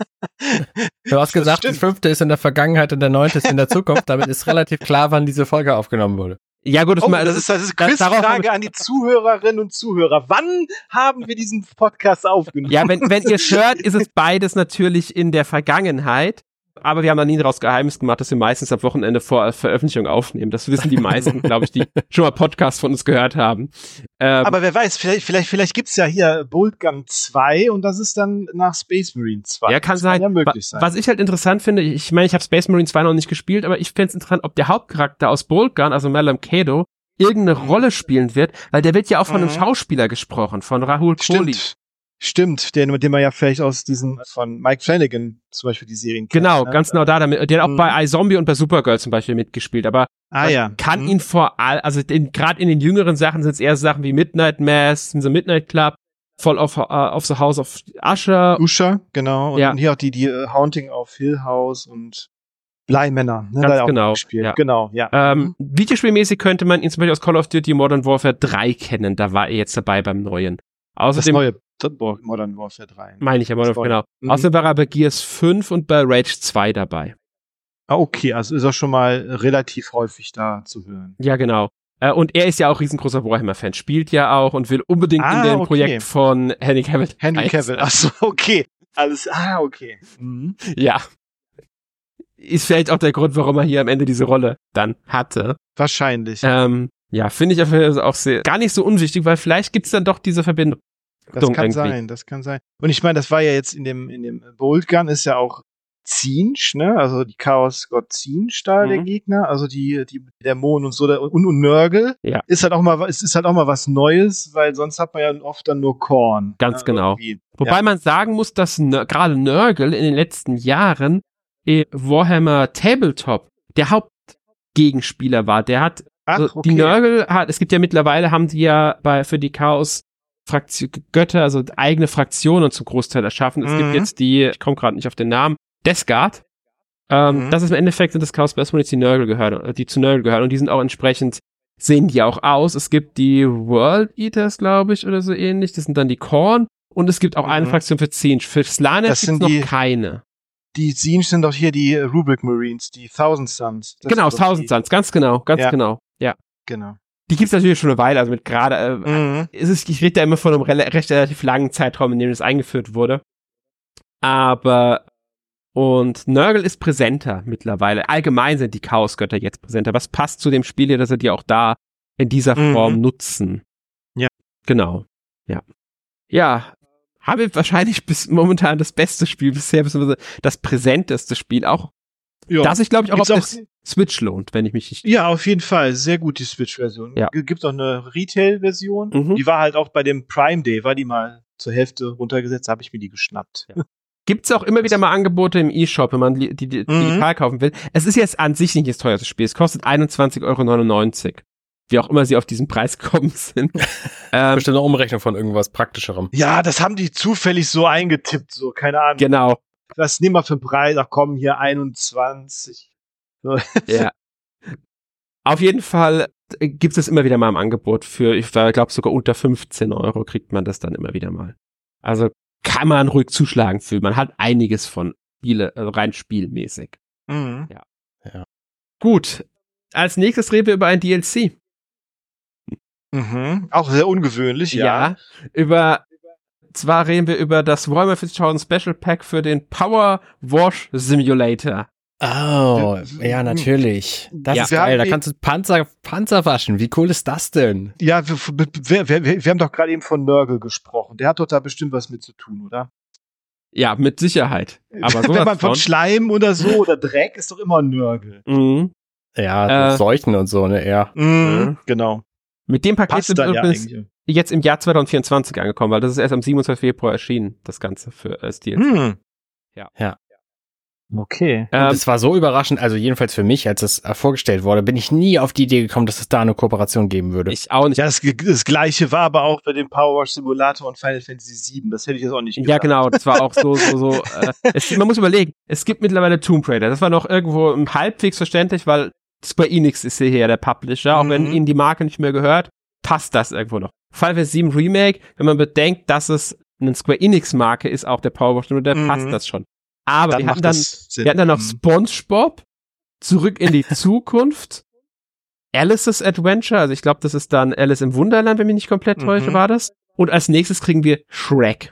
Du hast gesagt, stimmt. das fünfte ist in der Vergangenheit und der neunte ist in der Zukunft. Damit ist relativ klar, wann diese Folge aufgenommen wurde. Ja gut, das, Oh, mal, das ist das ist da- eine darauf habe Quizfrage an die Zuhörerinnen und Zuhörer. Wann haben wir diesen Podcast aufgenommen? Ja, wenn, wenn ihr es hört, ist es beides natürlich in der Vergangenheit. Aber wir haben da nie daraus Geheimnis gemacht, dass wir meistens am Wochenende vor Veröffentlichung aufnehmen. Das wissen die meisten, glaube ich, die schon mal Podcasts von uns gehört haben. Ähm, Aber wer weiß, vielleicht, vielleicht, vielleicht gibt's ja hier Bolt Gun zwei und das ist dann nach Space Marine zwei. ja, kann das sein. Kann ja möglich sein. Was ich halt interessant finde, ich meine, ich habe Space Marine zwei noch nicht gespielt, aber ich fände es interessant, ob der Hauptcharakter aus Bolt Gun, also Malcolm Kado, irgendeine Rolle spielen wird, weil der wird ja auch von einem Mhm. Schauspieler gesprochen, von Rahul Kohli. Stimmt. Stimmt, den, den man ja vielleicht aus diesem, von Mike Flanagan zum Beispiel die Serien kennt. Genau, ne? ganz genau da. Damit, der hat auch Mhm. bei iZombie und bei Supergirl zum Beispiel mitgespielt, aber Ah man ja. kann Mhm. ihn vor allem, also gerade in den jüngeren Sachen sind es eher Sachen wie Midnight Mass, The Midnight Club, Fall of, uh, of the House of Usher. Usher, genau. Und, Ja. und hier auch die, die uh, Haunting of Hill House und Bleimänner. Ne, Ganz da hat er auch genau, gespielt. ja. Genau, ja. Ähm, Videospielmäßig könnte man ihn zum Beispiel aus Call of Duty Modern Warfare drei kennen, da war er jetzt dabei beim neuen. das Außerdem, neue Modern Warfare drei. meine ich ja Modern Das Warfare, neue. genau. Mhm. Außerdem war er bei Gears fünf und bei Rage zwei dabei. Ah, okay, also ist er schon mal relativ häufig da zu hören. Ja, genau. Äh, und er ist ja auch riesengroßer Warhammer-Fan, spielt ja auch und will unbedingt Ah, in dem okay. Projekt von Henry Cavill. Henry rein. Cavill, ach so, okay. Alles, ah, okay. Mhm. Ja. Ist vielleicht auch der Grund, warum er hier am Ende diese Rolle dann hatte. Wahrscheinlich. Ähm, ja, finde ich auf jeden Fall auch sehr, gar nicht so unwichtig, weil vielleicht gibt's dann doch diese Verbindung. Das kann irgendwie. sein, das kann sein. Und ich meine, das war ja jetzt in dem, in dem Bolt Gun ist ja auch Zinch, ne? Also die Chaos Gott Zinch da, Mhm. der Gegner, also die, die Dämonen und so, der, und, und Nörgel. Ja. Ist halt auch mal, es ist halt auch mal was Neues, weil sonst hat man ja oft dann nur Korn. Ganz ne? genau. Irgendwie. Wobei man sagen muss, dass Nör- gerade Nörgel in den letzten Jahren in Warhammer Tabletop der Hauptgegenspieler war. Der hat, Ach, also okay. die Nörgel hat, es gibt ja mittlerweile, haben die ja bei, für die Chaos Fraktion, Götter, also eigene Fraktionen zum Großteil erschaffen. Es Mhm. gibt jetzt die, ich komme gerade nicht auf den Namen, Death Guard. Ähm, Mhm. Das ist im Endeffekt sind das Chaos Space die Nörgel gehören, die zu Nörgel gehören und die sind auch entsprechend, sehen die auch aus. Es gibt die World Eaters, glaube ich, oder so ähnlich. Das sind dann die Korn und es gibt auch eine Mhm. Fraktion für Zinch. Für Slanesh Das gibt's sind noch die- keine. Die Zinch sind doch hier die äh, Rubric Marines, die Thousand Suns. Das Genau, sind doch Thousand die- Suns, ganz genau, ganz Ja. genau. Ja. Genau. Die gibt's natürlich schon eine Weile, also mit gerade, äh, Mhm. ist es, ich rede da immer von einem rela recht relativ langen Zeitraum, in dem das eingeführt wurde. Aber, und Nörgel ist präsenter mittlerweile. Allgemein sind die Chaosgötter jetzt präsenter. Was passt zu dem Spiel hier, dass sie die auch da in dieser Mhm. Form nutzen? Ja. Genau. Ja. Ja. Haben wir wahrscheinlich bis momentan das beste Spiel bisher, beziehungsweise das präsenteste Spiel auch. Ja. Das sich, glaube ich, auch Gibt's auf auch- der Switch lohnt, wenn ich mich nicht. Ja, auf jeden Fall. Sehr gut, die Switch-Version. Ja. G- Gibt auch eine Retail-Version. Mhm. Die war halt auch bei dem Prime Day, war die mal zur Hälfte runtergesetzt, habe ich mir die geschnappt. Ja. Gibt's auch immer wieder mal Angebote im E-Shop, wenn man die, die, die Mhm. digital kaufen will. Es ist jetzt an sich nicht das teuerste Spiel. Es kostet einundzwanzig Euro neunundneunzig. Wie auch immer sie auf diesen Preis gekommen sind. ähm, Bestimmt eine Umrechnung von irgendwas Praktischerem. Ja, das haben die zufällig so eingetippt, so, keine Ahnung. genau. Was nehmen wir für einen Preis? Ach komm, hier einundzwanzig. So. Ja. Auf jeden Fall gibt es immer wieder mal im Angebot für, ich glaube sogar unter fünfzehn Euro kriegt man das dann immer wieder mal. Also kann man ruhig zuschlagen für. Man hat einiges von Spiele, also rein spielmäßig. Mhm. Gut. Als nächstes reden wir über ein D L C. Mhm. Auch sehr ungewöhnlich, ja. Ja, über, zwar reden wir über das Warhammer vierzigtausend Special Pack für den Power Wash Simulator. Oh, Wir- ja, natürlich. Das Ja. ist Wir geil. haben Da die- kannst du Panzer, Panzer waschen. Wie cool ist das denn? Ja, wir, wir, wir, wir haben doch gerade eben von Nörgel gesprochen. Der hat doch da bestimmt was mit zu tun, oder? Ja, mit Sicherheit. Aber sowas Wenn man von von. Schleim oder so oder Dreck ist doch immer Nörgel. Mhm. Ja, Äh, Seuchen und so, ne, eher. Mhm. Genau. Mit dem Paket Passt sind wir dann ja übrigens eigentlich. jetzt im Jahr zwanzig vierundzwanzig angekommen, weil das ist erst am siebenundzwanzigsten Februar erschienen, das Ganze für als D L C. Hm. Ja. Ja. Okay. Ähm, Es war so überraschend, also jedenfalls für mich, als es äh, vorgestellt wurde, bin ich nie auf die Idee gekommen, dass es da eine Kooperation geben würde. ich auch nicht. Ja, das, das gleiche war aber auch bei dem Power Wash Simulator und Final Fantasy sieben. Das hätte ich jetzt auch nicht Ja, gesagt. genau, das war auch so, so, so. Äh, es, man muss überlegen, es gibt mittlerweile Tomb Raider. Das war noch irgendwo halbwegs verständlich, weil Square Enix ist hier ja der Publisher. Auch wenn Mhm. ihnen die Marke nicht mehr gehört, passt das irgendwo noch. Final Fantasy sieben Remake, wenn man bedenkt, dass es eine Square Enix Marke ist, auch der Power Wash, der Mhm. passt das schon. Aber Dann wir macht hatten dann, das Sinn. wir hatten dann noch Mhm. SpongeBob, Zurück in die Zukunft, Alice's Adventure, also ich glaube, das ist dann Alice im Wunderland, wenn mich nicht komplett täusche, Mhm. war das. Und als nächstes kriegen wir Shrek.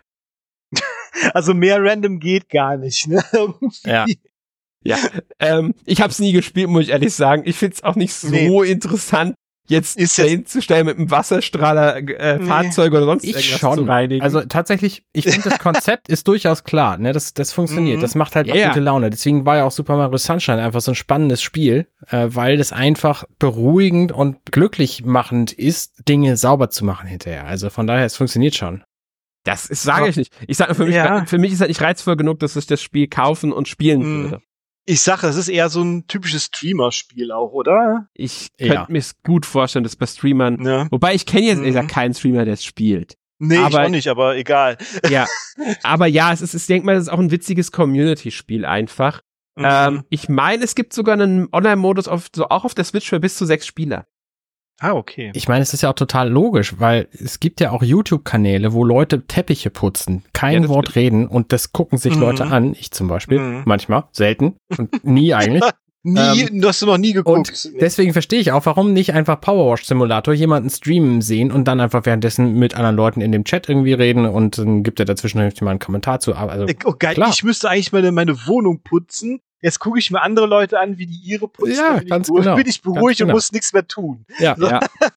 Also mehr random geht gar nicht, ne? Irgendwie. Ja. Ja, ähm, ich habe es nie gespielt, muss ich ehrlich sagen. Ich find's auch nicht so Nee. interessant, jetzt Ist da jetzt- hinzustellen mit einem Wasserstrahler äh, Nee. Fahrzeuge oder sonst Ich irgendwas schon. zu reinigen. Also tatsächlich, ich finde, das Konzept ist durchaus klar. Ne? Das, das funktioniert. Mhm. Das macht halt Ja, auch ja. gute Laune. Deswegen war ja auch Super Mario Sunshine einfach so ein spannendes Spiel, äh, weil das einfach beruhigend und glücklich machend ist, Dinge sauber zu machen hinterher. Also von daher, es funktioniert schon. das sage ich nicht. Ich sage für mich, Ja. für mich ist halt nicht reizvoll genug, dass ich das Spiel kaufen und spielen Mhm. würde. Ich sage, das ist eher so ein typisches Streamer-Spiel auch, oder? Ich Ja. könnte mir es gut vorstellen, dass bei Streamern, Ja. wobei ich kenne jetzt Mhm. ehrlich gesagt keinen Streamer, der es spielt. Nee, Aber- ich auch nicht, aber egal. Ja, aber ja, es ist, ich denke mal, es ist auch ein witziges Community-Spiel einfach. Mhm. Ähm, ich meine, es gibt sogar einen Online-Modus auf, so auch auf der Switch für bis zu sechs Spieler. Ah, okay. Ich meine, es ist ja auch total logisch, weil es gibt ja auch YouTube-Kanäle, wo Leute Teppiche putzen, kein Ja, das Wort reden und das gucken sich Mhm. Leute an. Ich zum Beispiel. Mhm. Manchmal, selten und nie eigentlich. Nie, Ähm, du hast du noch nie geguckt. Und deswegen verstehe ich auch, warum nicht einfach Powerwash Simulator jemanden streamen sehen und dann einfach währenddessen mit anderen Leuten in dem Chat irgendwie reden und dann gibt er dazwischen mal einen Kommentar zu. Also Oh, geil, klar. ich müsste eigentlich meine, meine Wohnung putzen. Jetzt gucke ich mir andere Leute an, wie die ihre putzen. Ja, dann bin ganz ich beruhigt, genau. bin ich beruhigt Ganz genau. und muss nichts mehr tun. ja, Ja.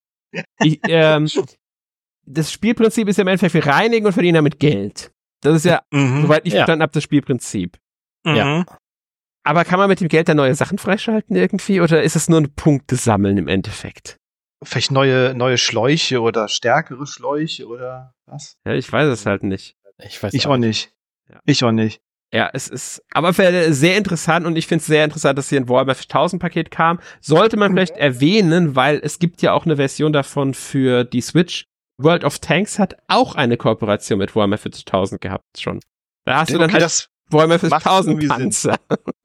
Ich, ähm, das Spielprinzip ist ja im Endeffekt, wir reinigen und verdienen damit Geld. Das ist ja, Mhm. soweit ich Ja. verstanden habe, das Spielprinzip. Ja. Mhm. Aber kann man mit dem Geld dann neue Sachen freischalten irgendwie oder ist es nur ein Punkte sammeln im Endeffekt? Vielleicht neue, neue Schläuche oder stärkere Schläuche oder was? Ja, ich weiß es halt nicht. ich weiß Ich auch nicht. Ja. Ich auch nicht. Ja, es ist aber für- sehr interessant und ich finde es sehr interessant, dass hier ein Warhammer tausend Paket kam. Sollte man vielleicht erwähnen, weil es gibt ja auch eine Version davon für die Switch. World of Tanks hat auch eine Kooperation mit Warhammer vierzigtausend gehabt schon. Da hast du dann Okay, halt das, Warhammer macht vierzigtausend irgendwie Panzer.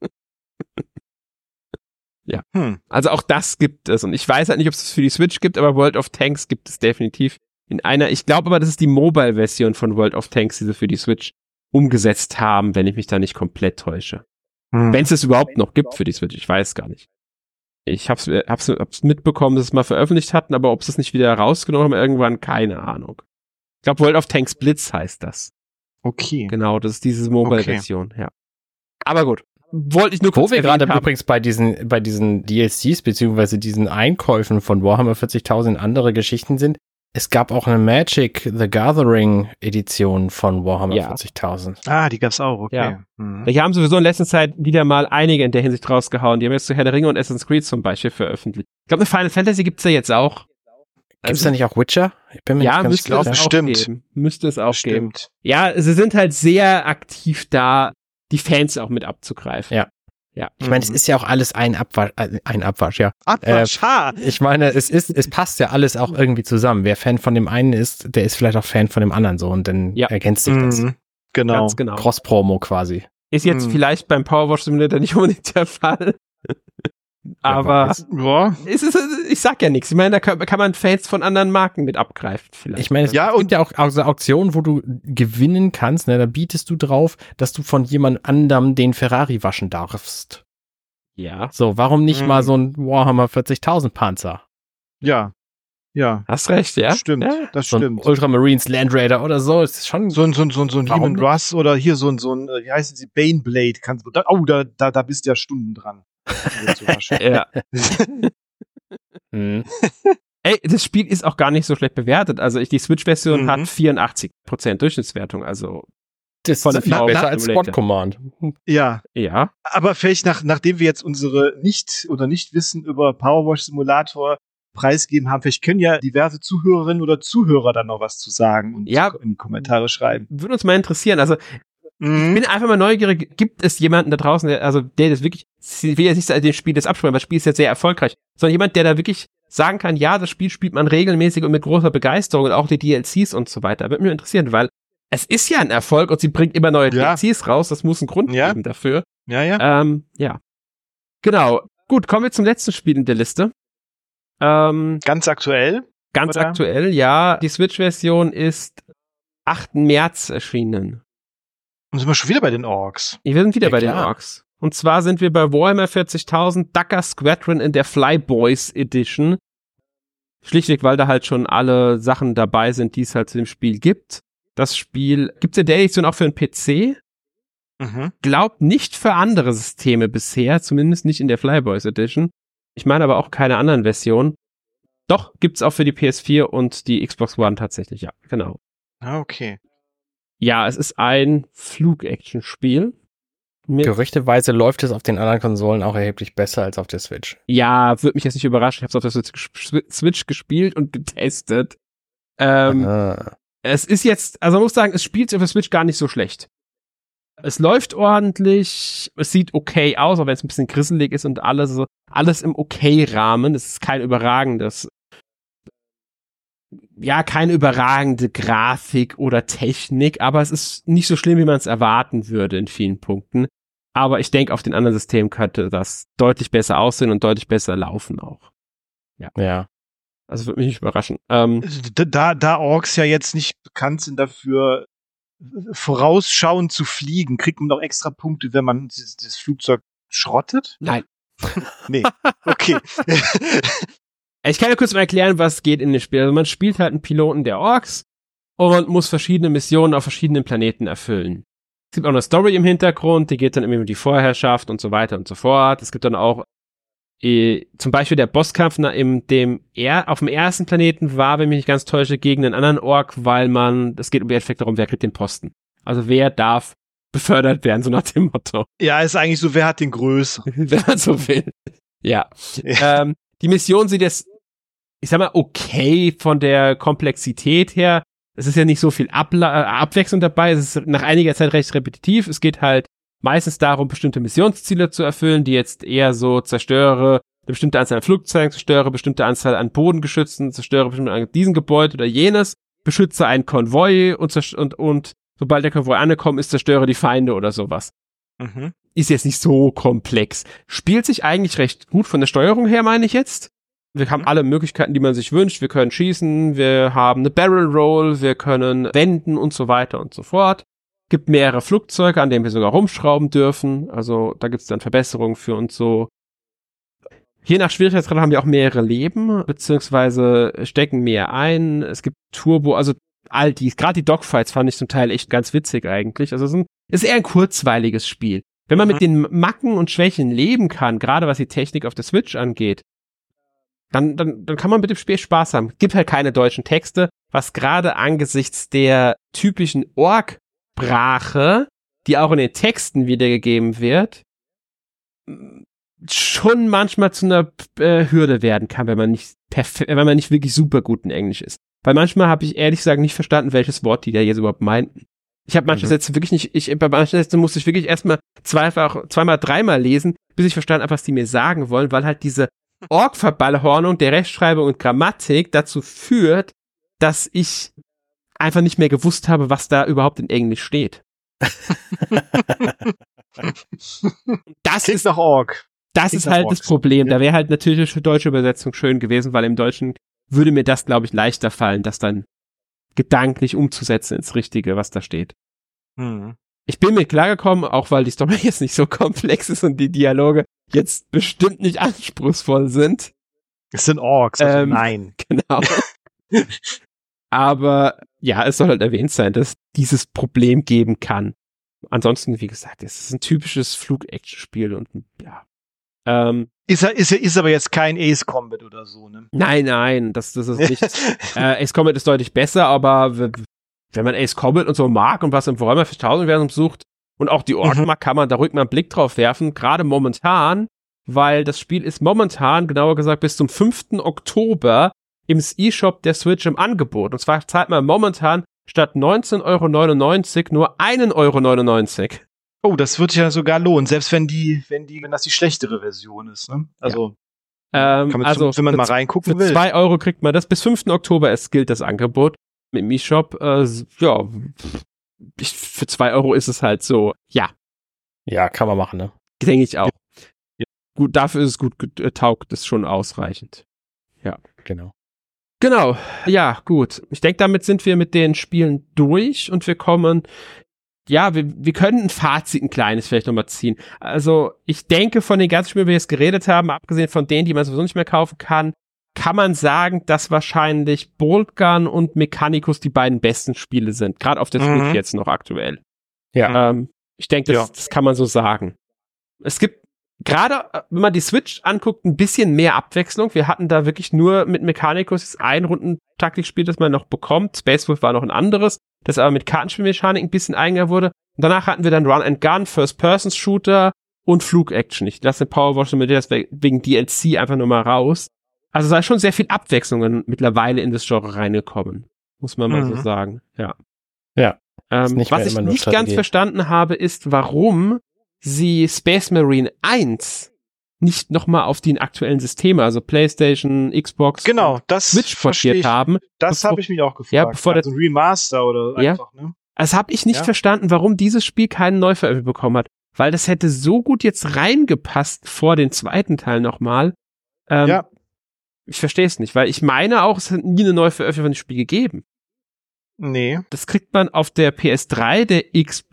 hm. Also auch das gibt es und ich weiß halt nicht, ob es das für die Switch gibt, aber World of Tanks gibt es definitiv in einer. Ich glaube aber, das ist die Mobile-Version von World of Tanks, die sie für die Switch umgesetzt haben, wenn ich mich da nicht komplett täusche. Hm. Wenn es es überhaupt noch gibt für die Switch, ich weiß gar nicht. Ich hab's, äh, hab's, hab's mitbekommen, dass sie es mal veröffentlicht hatten, aber ob sie es nicht wieder rausgenommen haben, irgendwann, keine Ahnung. Ich glaube, World of Tanks Blitz heißt das. Okay. Genau, das ist diese Mobile-Version, ja. Aber gut, wollte ich nur kurz Wo wir erwähnt gerade haben. übrigens bei diesen, bei diesen D L Cs beziehungsweise diesen Einkäufen von Warhammer vierzigtausend in andere Geschichten sind, es gab auch eine Magic the Gathering Edition von Warhammer Ja. vierzigtausend. Ah, die gab's auch, okay. Ja. Mhm. Die haben sowieso in letzter Zeit wieder mal einige in der Hinsicht rausgehauen. Die haben jetzt zu Herr der Ringe und Assassin's Creed zum Beispiel veröffentlicht. Ich glaube, eine Final Fantasy gibt's ja jetzt auch. Gibt es da nicht auch Witcher? Ich bin mir Ja, nicht ganz müsste es sicher. auch Stimmt. geben. Müsste es auch geben. Stimmt. Ja, sie sind halt sehr aktiv da, die Fans auch mit abzugreifen. Ja. Ja. Ich meine, es ist ja auch alles ein Abwasch, äh, ein Abwasch, ja. Abwasch, ha! Ich meine, es ist, es passt ja alles auch irgendwie zusammen. Wer Fan von dem einen ist, der ist vielleicht auch Fan von dem anderen so und dann Ja. ergänzt sich das. Mhm. Genau. Ganz genau. Cross-Promo quasi. Ist jetzt Hm. vielleicht beim Powerwash Simulator nicht unbedingt der Fall. Aber weiß. Ja. es ist, ich sag ja nichts. Ich meine, da kann, kann man Fans von anderen Marken mit abgreifen vielleicht. Ich meine, es Ja, gibt und- ja auch also Auktionen, wo du gewinnen kannst, ne, da bietest du drauf, dass du von jemand anderem den Ferrari waschen darfst. Ja. So, warum nicht Mhm. mal so ein Warhammer vierzigtausend Panzer? Ja. Ja. Hast recht, ja? Stimmt. Ja. Das So ein stimmt. Ultramarines Land Raider oder so, ist schon So ein, so ein, so ein, so ein Warum Lehman nicht? Russ oder hier so ein, so ein, äh, wie heißt sie, Baneblade. Kannst du, da, oh, da, da, da bist du ja Stunden dran. zu waschen. Ja. Mhm. Ey, das Spiel ist auch gar nicht so schlecht bewertet. Also ich, die Switch-Version Mhm. hat vierundachtzig Prozent Durchschnittswertung. Also Das Von ist viel der besser Frau als Simulator. Squad Command. ja. ja. Aber vielleicht nach, nachdem wir jetzt unsere nicht oder nicht Wissen über Powerwash Simulator preisgeben haben, vielleicht können ja diverse Zuhörerinnen oder Zuhörer dann noch was zu sagen und Ja. in die Kommentare schreiben. Würde uns mal interessieren. Also ich Mhm. bin einfach mal neugierig. Gibt es jemanden da draußen, der, also der das wirklich, ich will jetzt nicht dem Spiel das absprechen, weil das Spiel ist ja sehr erfolgreich, sondern jemand, der da wirklich sagen kann, ja, das Spiel spielt man regelmäßig und mit großer Begeisterung und auch die D L Cs und so weiter. Würde mich interessieren, weil es ist ja ein Erfolg und sie bringt immer neue Ja. D L Cs raus. Das muss einen Grund Ja. geben dafür. Ja, ja. Ähm, ja. Genau. Gut, kommen wir zum letzten Spiel in der Liste. Ähm, Ganz aktuell. ganz Oder? aktuell, ja. Die Switch-Version ist achten März erschienen. Und sind wir schon wieder bei den Orks. Wir sind wieder Ja, bei den klar. Orks. Und zwar sind wir bei Warhammer vierzigtausend Dakar Squadron in der Flyboys Edition. Schlichtweg, weil da halt schon alle Sachen dabei sind, die es halt zu dem Spiel gibt. Das Spiel gibt's in der Edition auch für einen P C. Mhm. Glaubt nicht für andere Systeme bisher, zumindest nicht in der Flyboys Edition. Ich meine aber auch keine anderen Versionen. Doch, gibt's auch für die P S vier und die Xbox One tatsächlich, ja, genau. Ah, okay. Ja, es ist ein Flug-Action-Spiel. Mit, Gerüchteweise läuft es auf den anderen Konsolen auch erheblich besser als auf der Switch. ja, würde mich jetzt nicht überraschen. Ich habe es auf der Switch, Switch gespielt und getestet. Ähm, Ah. Es ist jetzt, also man muss sagen, es spielt auf der Switch gar nicht so schlecht. Es läuft ordentlich, es sieht okay aus, auch wenn es ein bisschen grisselig ist und alles so, alles im Okay-Rahmen. Es ist kein überragendes, ja, keine überragende Grafik oder Technik, aber es ist nicht so schlimm, wie man es erwarten würde in vielen Punkten. Aber ich denke, auf den anderen Systemen könnte das deutlich besser aussehen und deutlich besser laufen auch. Ja. Ja. Also würde mich nicht überraschen. Ähm, Da, da Orks ja jetzt nicht bekannt sind dafür, vorausschauend zu fliegen, kriegt man doch extra Punkte, wenn man das, das Flugzeug schrottet? nein. Nee. Okay. Ich kann ja kurz mal erklären, was geht in dem Spiel. Also man spielt halt einen Piloten der Orks und muss verschiedene Missionen auf verschiedenen Planeten erfüllen. Es gibt auch eine Story im Hintergrund, die geht dann irgendwie um die Vorherrschaft und so weiter und so fort. Es gibt dann auch äh, zum Beispiel der Bosskampf na, im dem er auf dem ersten Planeten war, wenn mich nicht ganz täusche, gegen einen anderen Ork, weil man, es geht im Endeffekt darum, wer kriegt den Posten. Also wer darf befördert werden, so nach dem Motto. Ja, ist eigentlich so, wer hat den größeren? Wenn man so will. Ja. Ja. Ähm, die Mission sieht jetzt, ich sag mal, okay von der Komplexität her. Es ist ja nicht so viel Abla- äh, Abwechslung dabei. Es ist nach einiger Zeit recht repetitiv. Es geht halt meistens darum, bestimmte Missionsziele zu erfüllen, die jetzt eher so zerstöre eine bestimmte Anzahl an Flugzeugen, zerstöre eine bestimmte Anzahl an Bodengeschützen, zerstöre bestimmte an diesen Gebäude oder jenes, beschütze einen Konvoi und, zerst- und, und sobald der Konvoi angekommen ist, zerstöre die Feinde oder sowas. Mhm. Ist jetzt nicht so komplex. Spielt sich eigentlich recht gut von der Steuerung her, meine ich jetzt. Wir haben alle Möglichkeiten, die man sich wünscht. Wir können schießen, wir haben eine Barrel Roll, wir können wenden und so weiter und so fort. Gibt mehrere Flugzeuge, an denen wir sogar rumschrauben dürfen. Also da gibt's dann Verbesserungen für uns so. Je nach Schwierigkeitsgrad haben wir auch mehrere Leben, beziehungsweise stecken mehr ein. Es gibt Turbo, also all die, gerade die Dogfights fand ich zum Teil echt ganz witzig eigentlich. Also es ist, ein, ist eher ein kurzweiliges Spiel. Wenn man mit den Macken und Schwächen leben kann, gerade was die Technik auf der Switch angeht, dann, dann, dann kann man mit dem Spiel Spaß haben. Gibt halt keine deutschen Texte, was gerade angesichts der typischen Org-Sprache, die auch in den Texten wiedergegeben wird, schon manchmal zu einer äh, Hürde werden kann, wenn man nicht perfekt, wenn man nicht wirklich super gut in Englisch ist. Weil manchmal habe ich ehrlich gesagt nicht verstanden, welches Wort die da jetzt überhaupt meinten. Ich habe manche Mhm. Sätze wirklich nicht, ich, bei manchen Sätzen musste ich wirklich erstmal zweifach, zweimal, dreimal lesen, bis ich verstanden habe, was die mir sagen wollen, weil halt diese Org-Verballhornung der Rechtschreibung und Grammatik dazu führt, dass ich einfach nicht mehr gewusst habe, was da überhaupt in Englisch steht. Das Klingt ist, nach Ork. das klingt ist nach halt das Orks. Problem. Ja. Da wäre halt natürlich eine deutsche Übersetzung schön gewesen, weil im Deutschen würde mir das, glaube ich, leichter fallen, das dann gedanklich umzusetzen ins Richtige, was da steht. Hm. Ich bin mir klargekommen, auch weil die Story jetzt nicht so komplex ist und die Dialoge jetzt bestimmt nicht anspruchsvoll sind. Es sind Orks, also Ähm, nein. Genau. Aber ja, es soll halt erwähnt sein, dass dieses Problem geben kann. Ansonsten, wie gesagt, es ist ein typisches Flug-Action-Spiel und ja. Ähm, Ist, er- ist, er- ist aber jetzt kein Ace Combat oder so, ne? nein, nein, das, das ist nicht. äh, Ace Combat ist deutlich besser, aber w- wenn man Ace Combat und so mag und was im Warhammer viertausend sucht und auch die Ork Mhm. mag, kann man da ruhig mal einen Blick drauf werfen, gerade momentan, weil das Spiel ist momentan, genauer gesagt bis zum fünften Oktober im E-Shop der Switch im Angebot. Und zwar zahlt man momentan statt neunzehn Euro neunundneunzig nur einen Euro neunundneunzig. Oh, das wird ja sogar lohnen, selbst wenn die, wenn die, wenn das die schlechtere Version ist, ne? Also, Ähm, kann man also zum, wenn man für mal z- reingucken Für will. zwei Euro kriegt man das. Bis fünften Oktober es gilt das Angebot. Mit dem E-Shop, äh, ja, ich, für zwei Euro ist es halt so, ja, Ja, kann man machen, ne? denke ich auch. Ja. Gut, dafür ist es gut get- äh, taugt es schon ausreichend. Genau. Genau, ja, gut. Ich denke, damit sind wir mit den Spielen durch und wir kommen ja, wir, wir können ein Fazit, ein kleines vielleicht nochmal ziehen. Also ich denke, von den ganzen Spielen, wie wir jetzt geredet haben, abgesehen von denen, die man sowieso nicht mehr kaufen kann, kann man sagen, dass wahrscheinlich Boltgun und Mechanicus die beiden besten Spiele sind. Gerade auf der Switch Mhm. jetzt noch aktuell. Ja. Ähm, ich denke, das, Ja. das kann man so sagen. Es gibt gerade, äh, wenn man die Switch anguckt, ein bisschen mehr Abwechslung. Wir hatten da wirklich nur mit Mechanicus ein Rundentaktikspiel, das man noch bekommt. Space Wolf war noch ein anderes, das aber mit Kartenspielmechanik ein bisschen eigener wurde. Und danach hatten wir dann Run and Gun, First-Person-Shooter und Flug-Action. Ich lasse den Powerwash mit das wegen D L C einfach nur mal raus. Also da ist schon sehr viel Abwechslung mittlerweile in das Genre reingekommen. Muss man mal Mhm. so sagen. Ja. Ja. Ähm, nicht was mehr ich immer nur nicht ganz Strategie. verstanden habe, ist, warum sie Space Marine eins nicht nochmal auf die aktuellen Systeme, also PlayStation, Xbox, Genau, und das Switch verstehe portiert ich. haben. Das bevor- habe ich mich auch gefragt. Ja, bevor also ein Remaster oder Ja. einfach, ne? Das habe ich nicht Ja. verstanden, warum dieses Spiel keine Neuveröffentlichung bekommen hat. Weil das hätte so gut jetzt reingepasst vor den zweiten Teil nochmal. Ähm, Ja. Ich verstehe es nicht, weil ich meine auch, es hat nie eine Neuveröffentlichung von dem Spiel gegeben. Nee. Das kriegt man auf der P S drei, der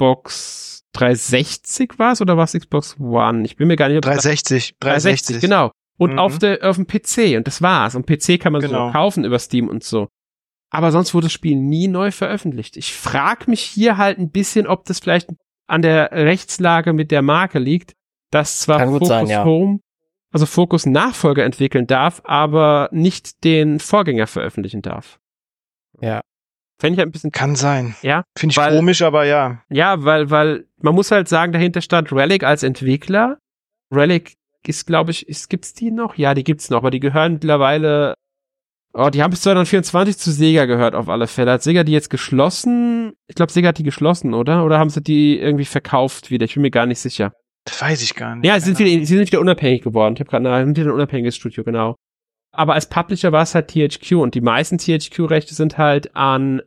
Xbox dreihundertsechzig war es oder war es Xbox One? Ich bin mir gar nicht... ob das- dreihundertsechzig. dreihundertsechzig, genau. Und Mhm. auf der auf dem P C und das war's. Und P C kann man Genau. so kaufen über Steam und so. Aber sonst wurde das Spiel nie neu veröffentlicht. Ich frage mich hier halt ein bisschen, ob das vielleicht an der Rechtslage mit der Marke liegt, dass zwar Kann gut Focus sein, ja. Home, also Focus Nachfolger entwickeln darf, aber nicht den Vorgänger veröffentlichen darf. Ja. Fände ich halt ein bisschen, Kann sein. ja, Finde ich Weil- komisch, aber ja. ja, weil, weil, man muss halt sagen, dahinter stand Relic als Entwickler. Relic ist, glaube ich, ist, gibt's die noch? Ja, die gibt's noch, aber die gehören mittlerweile, oh, die haben bis zwanzig vierundzwanzig zu Sega gehört, auf alle Fälle. Hat Sega die jetzt geschlossen? Ich glaube, Sega hat die geschlossen, oder? Oder haben sie die irgendwie verkauft wieder? Ich bin mir gar nicht sicher. Das weiß ich gar nicht. Ja, sie sind wieder, sie sind wieder unabhängig geworden. Ich habe gerade ein wieder ein unabhängiges Studio, genau. Aber als Publisher war es halt T H Q und die meisten T H Q-Rechte sind halt an,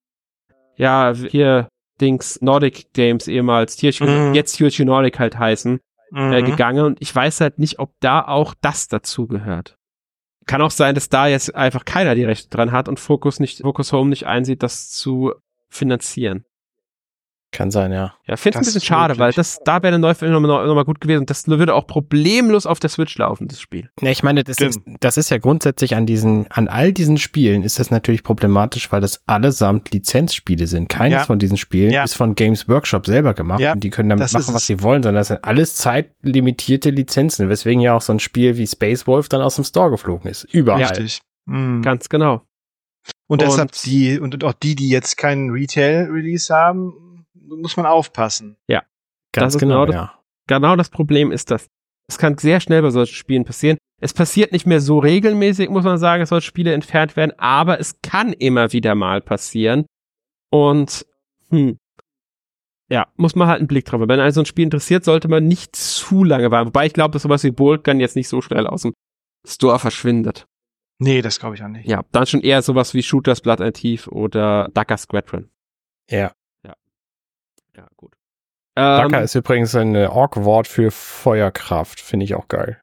ja, hier, Dings, Nordic Games ehemals, T H Q, Mhm. jetzt T H Q Nordic halt heißen, Mhm. äh, gegangen und ich weiß halt nicht, ob da auch das dazu gehört. Kann auch sein, dass da jetzt einfach keiner die Rechte dran hat und Focus nicht, Focus Home nicht einsieht, das zu finanzieren. Kann sein, ja. Ja, finde ich ein Das bisschen ist schade, möglich. weil das, da wäre eine Neuveröffentlichung nochmal noch mal gut gewesen und das würde auch problemlos auf der Switch laufen, das Spiel. Ja, ich meine, das Stimmt. ist, das ist ja grundsätzlich an diesen, an all diesen Spielen ist das natürlich problematisch, weil das allesamt Lizenzspiele sind. Keines Ja. von diesen Spielen Ja. ist von Games Workshop selber gemacht Ja, und die können damit das ist machen, was es. sie wollen, sondern das sind alles zeitlimitierte Lizenzen, weswegen ja auch so ein Spiel wie Space Wolf dann aus dem Store geflogen ist. Überall. Richtig. Mhm. Ganz genau. Und deshalb Und- die, und auch die, die jetzt keinen Retail-Release haben, muss man aufpassen. Ganz Das ist genau, genau das- ja. Genau das Problem ist das. Es kann sehr schnell bei solchen Spielen passieren. Es passiert nicht mehr so regelmäßig, muss man sagen, dass solche Spiele entfernt werden, aber es kann immer wieder mal passieren. Und, hm, ja, muss man halt einen Blick drauf haben. Wenn einen so ein Spiel interessiert, sollte man nicht zu lange warten. Wobei ich glaube, dass sowas wie Boltgun jetzt nicht so schnell aus dem Store verschwindet. Nee, das glaube ich auch nicht. Ja, dann schon eher sowas wie Shooters Blood and Thief oder Dagger Squadron. Ja. Ja, gut. Ähm, Daka ist übrigens ein Ork-Wort für Feuerkraft. Finde ich auch geil.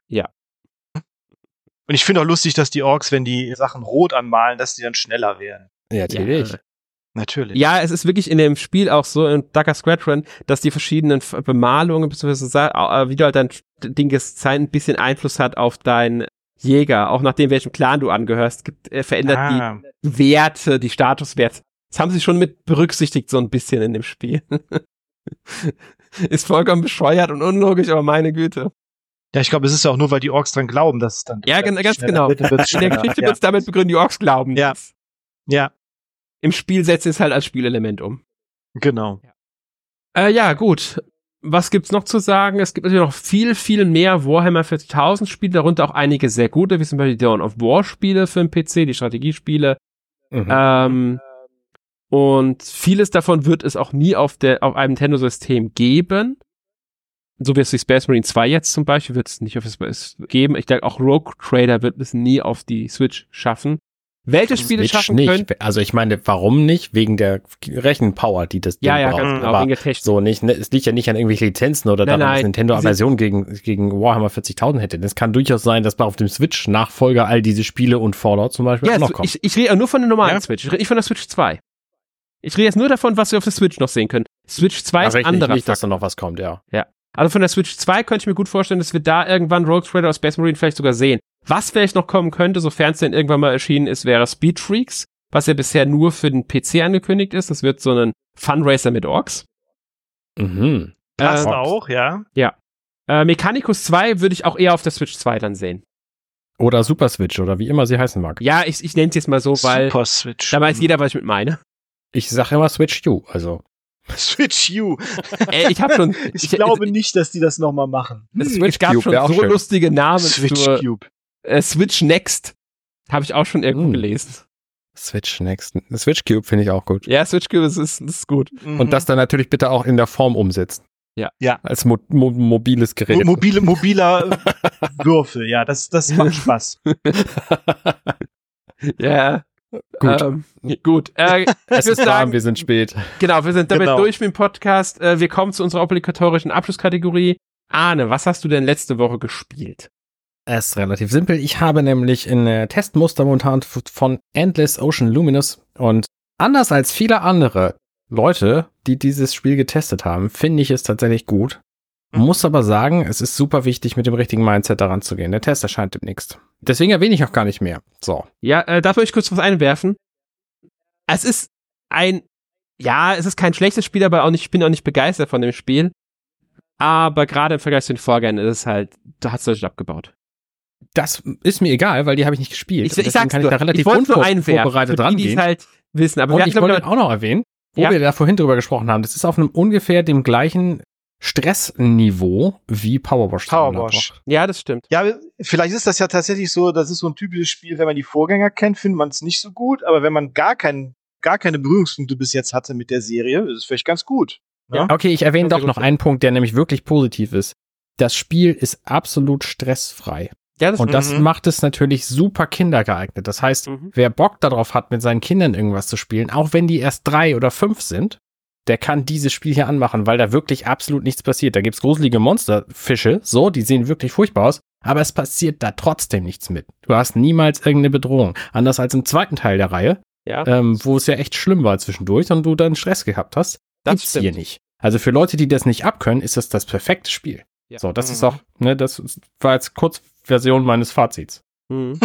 Und ich finde auch lustig, dass die Orks, wenn die Sachen rot anmalen, dass die dann schneller werden. Ja, natürlich. Ja. Natürlich. Ja, es ist wirklich in dem Spiel auch so, in Dagger Squadron, dass die verschiedenen F- Bemalungen, beziehungsweise äh, wie du halt dein Ding Design ein bisschen Einfluss hat auf deinen Jäger, auch nachdem welchem Clan du angehörst, gibt, äh, verändert Ah, die Werte, die Statuswerte. Das haben sie schon mit berücksichtigt, so ein bisschen in dem Spiel. Ist vollkommen bescheuert und unlogisch, aber meine Güte. ja, ich glaube, es ist ja auch nur, weil die Orks dran glauben, dass es dann Ja, gen- ganz schneller genau. wird, dann wird's In der schneller. Geschichte ja. wird es damit begründet, die Orks glauben. Ja. das. ja, Im Spiel setzt es halt als Spielelement um. genau. Äh, ja, gut. Was gibt's noch zu sagen? Es gibt natürlich noch viel, viel mehr Warhammer vierzigtausend Spiele, darunter auch einige sehr gute, wie zum Beispiel die Dawn of War Spiele für den P C, die Strategiespiele. Mhm. Ähm, und vieles davon wird es auch nie auf der, auf einem Nintendo-System geben. So wie es die Space Marine zwei jetzt zum Beispiel wird es nicht auf das geben. Ich denke, auch Rogue Trader wird es nie auf die Switch schaffen. Welche Spiele Switch schaffen nicht. können? Also ich meine, warum nicht? Wegen der Rechenpower, die das Ding Ja, ja, braucht. ganz genau, Aber wegen der Technik. so nicht, ne, es liegt ja nicht an irgendwelchen Lizenzen oder Nein, daran, dass nein. Nintendo Sie- Aversion gegen, gegen Warhammer vierzigtausend hätte. Das kann durchaus sein, dass man auf dem Switch-Nachfolger all diese Spiele und Fallout zum Beispiel Ja, auch noch also kommt. ich, ich rede ja nur von der normalen Ja. Switch. Ich rede nicht von der Switch zwei. Ich rede jetzt nur davon, was wir auf der Switch noch sehen können. Switch zwei ist ein anderer nicht, dass Faktor. da noch was kommt, ja. Ja. Also von der Switch zwei könnte ich mir gut vorstellen, dass wir da irgendwann Rogue Trader aus Space Marine vielleicht sogar sehen. Was vielleicht noch kommen könnte, sofern es denn irgendwann mal erschienen ist, wäre Speed Freaks, was ja bisher nur für den P C angekündigt ist. Das wird so ein Funracer mit Orks. Mhm. Passt Äh, auch, ja. Ja. Äh, Mechanicus zwei würde ich auch eher auf der Switch zwei dann sehen. Oder Super Switch oder wie immer sie heißen mag. Ja, ich, ich nenne es jetzt mal so, weil Super Switch. da weiß jeder, was ich mit meine. Ich sage immer Switch U, also. Switch U. Äh, ich habe schon. Ich, ich glaube nicht, dass die das nochmal machen. Es Hm. Switch gab Cube schon wär auch so schön. lustige Namen Switch für Cube. äh, Switch Next. Habe ich auch schon irgendwo Hm. gelesen. Switch Next. Switch Cube finde ich auch gut. Ja, Switch Cube ist, ist, ist gut. Mhm. Und das dann natürlich bitte auch in der Form umsetzen. Ja. Ja. Als mo mo mobiles Gerät. Mo mobile, mobiler Würfel, ja, das, das macht Spaß. Ja. Gut. Ähm, gut. Äh, ich Es würde ist warm, sagen, wir sind spät. genau, wir sind damit Genau. durch mit dem Podcast. Äh, wir kommen zu unserer obligatorischen Abschlusskategorie. Arne, was hast du denn letzte Woche gespielt? Es ist relativ simpel. Ich habe nämlich in äh, Testmuster momentan f- von Endless Ocean Luminous und anders als viele andere Leute, die dieses Spiel getestet haben, finde ich es tatsächlich gut. Muss aber sagen, es ist super wichtig, mit dem richtigen Mindset daran zu gehen. Der Test erscheint demnächst. Deswegen erwähne ich auch gar nicht mehr. So. Ja, äh, darf ich kurz was einwerfen? Es ist ein, ja, es ist kein schlechtes Spiel, aber auch nicht, ich bin auch nicht begeistert von dem Spiel. Aber gerade im Vergleich zu den Vorgängern ist es halt, da hat es deutlich abgebaut. Das ist mir egal, weil die habe ich nicht gespielt. Ich, Und ich deswegen sag's kann nur, ich da relativ ich wollte nur unvor- einwerfen, vorbereitet für die, die es rangehen. halt wissen. Aber Und wir ich hatten, wollte glaub auch noch erwähnen, wo Ja. wir da vorhin drüber gesprochen haben, das ist auf einem ungefähr dem gleichen Stressniveau wie Powerwash. Powerwash. ich, ja, das stimmt. Ja, vielleicht ist das ja tatsächlich so, das ist so ein typisches Spiel, wenn man die Vorgänger kennt, findet man es nicht so gut, aber wenn man gar kein, gar keine Berührungspunkte bis jetzt hatte mit der Serie, ist es vielleicht ganz gut. Ja? Okay, ich erwähne Kann doch sehr noch gut einen Punkt, der nämlich wirklich positiv ist. Das Spiel ist absolut stressfrei. Ja, das Und das Mhm. macht es natürlich super kindergeeignet. Das heißt, Mhm. wer Bock darauf hat, mit seinen Kindern irgendwas zu spielen, auch wenn die erst drei oder fünf sind, der kann dieses Spiel hier anmachen, weil da wirklich absolut nichts passiert. Da gibt's gruselige Monsterfische, so, die sehen wirklich furchtbar aus, aber es passiert da trotzdem nichts mit. Du hast niemals irgendeine Bedrohung. Anders als im zweiten Teil der Reihe, ja. ähm, wo es ja echt schlimm war zwischendurch und du dann Stress gehabt hast. Das Gibt's stimmt. hier nicht. Also für Leute, die das nicht abkönnen, ist das das perfekte Spiel. Ja. So, das Mhm. ist auch, ne, das ist- war jetzt Kurzversion meines Fazits. Mhm.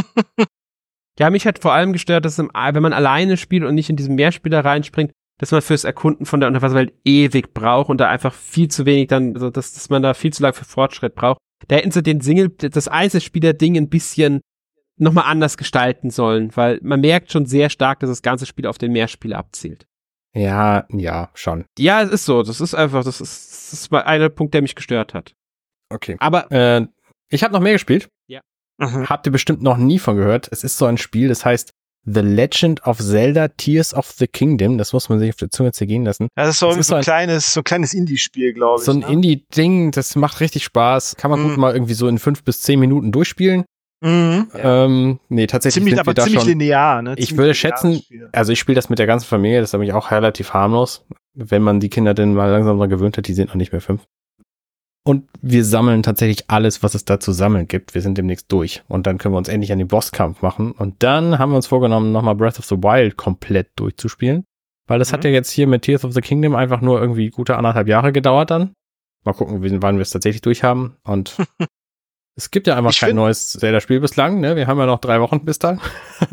Ja, mich hat vor allem gestört, dass im, wenn man alleine spielt und nicht in diesen Mehrspieler reinspringt, dass man fürs Erkunden von der Unterwasserwelt ewig braucht und da einfach viel zu wenig dann, also dass, dass man da viel zu lange für Fortschritt braucht. Da hätten sie den Single, das Einzelspieler-Ding ein bisschen nochmal anders gestalten sollen, weil man merkt schon sehr stark, dass das ganze Spiel auf den Mehrspieler abzielt. Ja, ja, schon. Ja, es ist so. Das ist einfach, das ist, das ist mal einer Punkt, der mich gestört hat. Okay. Aber, Äh, ich habe noch mehr gespielt. Mhm. Habt ihr bestimmt noch nie von gehört. Es ist so ein Spiel, das heißt The Legend of Zelda Tears of the Kingdom. Das muss man sich auf der Zunge zergehen lassen. Das ist so, Das ein, ist so so ein ein- kleines, so ein kleines Indie-Spiel, glaube ich. So ein ne? Indie-Ding, das macht richtig Spaß. Kann man Mhm. gut mal irgendwie so in fünf bis zehn Minuten durchspielen. Mhm. Ähm, nee, tatsächlich Ziemlich, sind aber wir da ziemlich schon. linear, ne? Ich Ziemlich würde lineares schätzen, Spiel. also ich spiele das mit der ganzen Familie, das ist nämlich auch relativ harmlos, wenn man die Kinder denn mal langsam dran gewöhnt hat, die sind noch nicht mehr fünf. Und wir sammeln tatsächlich alles, was es da zu sammeln gibt. Wir sind demnächst durch. Und dann können wir uns endlich an den Bosskampf machen. Und dann haben wir uns vorgenommen, nochmal Breath of the Wild komplett durchzuspielen. Weil das Mhm. hat ja jetzt hier mit Tears of the Kingdom einfach nur irgendwie gute anderthalb Jahre gedauert dann. Mal gucken, wie- wann wir es tatsächlich durchhaben. Und es gibt ja einfach Ich kein find- neues Zelda-Spiel bislang. Ne? Wir haben ja noch drei Wochen bis dann.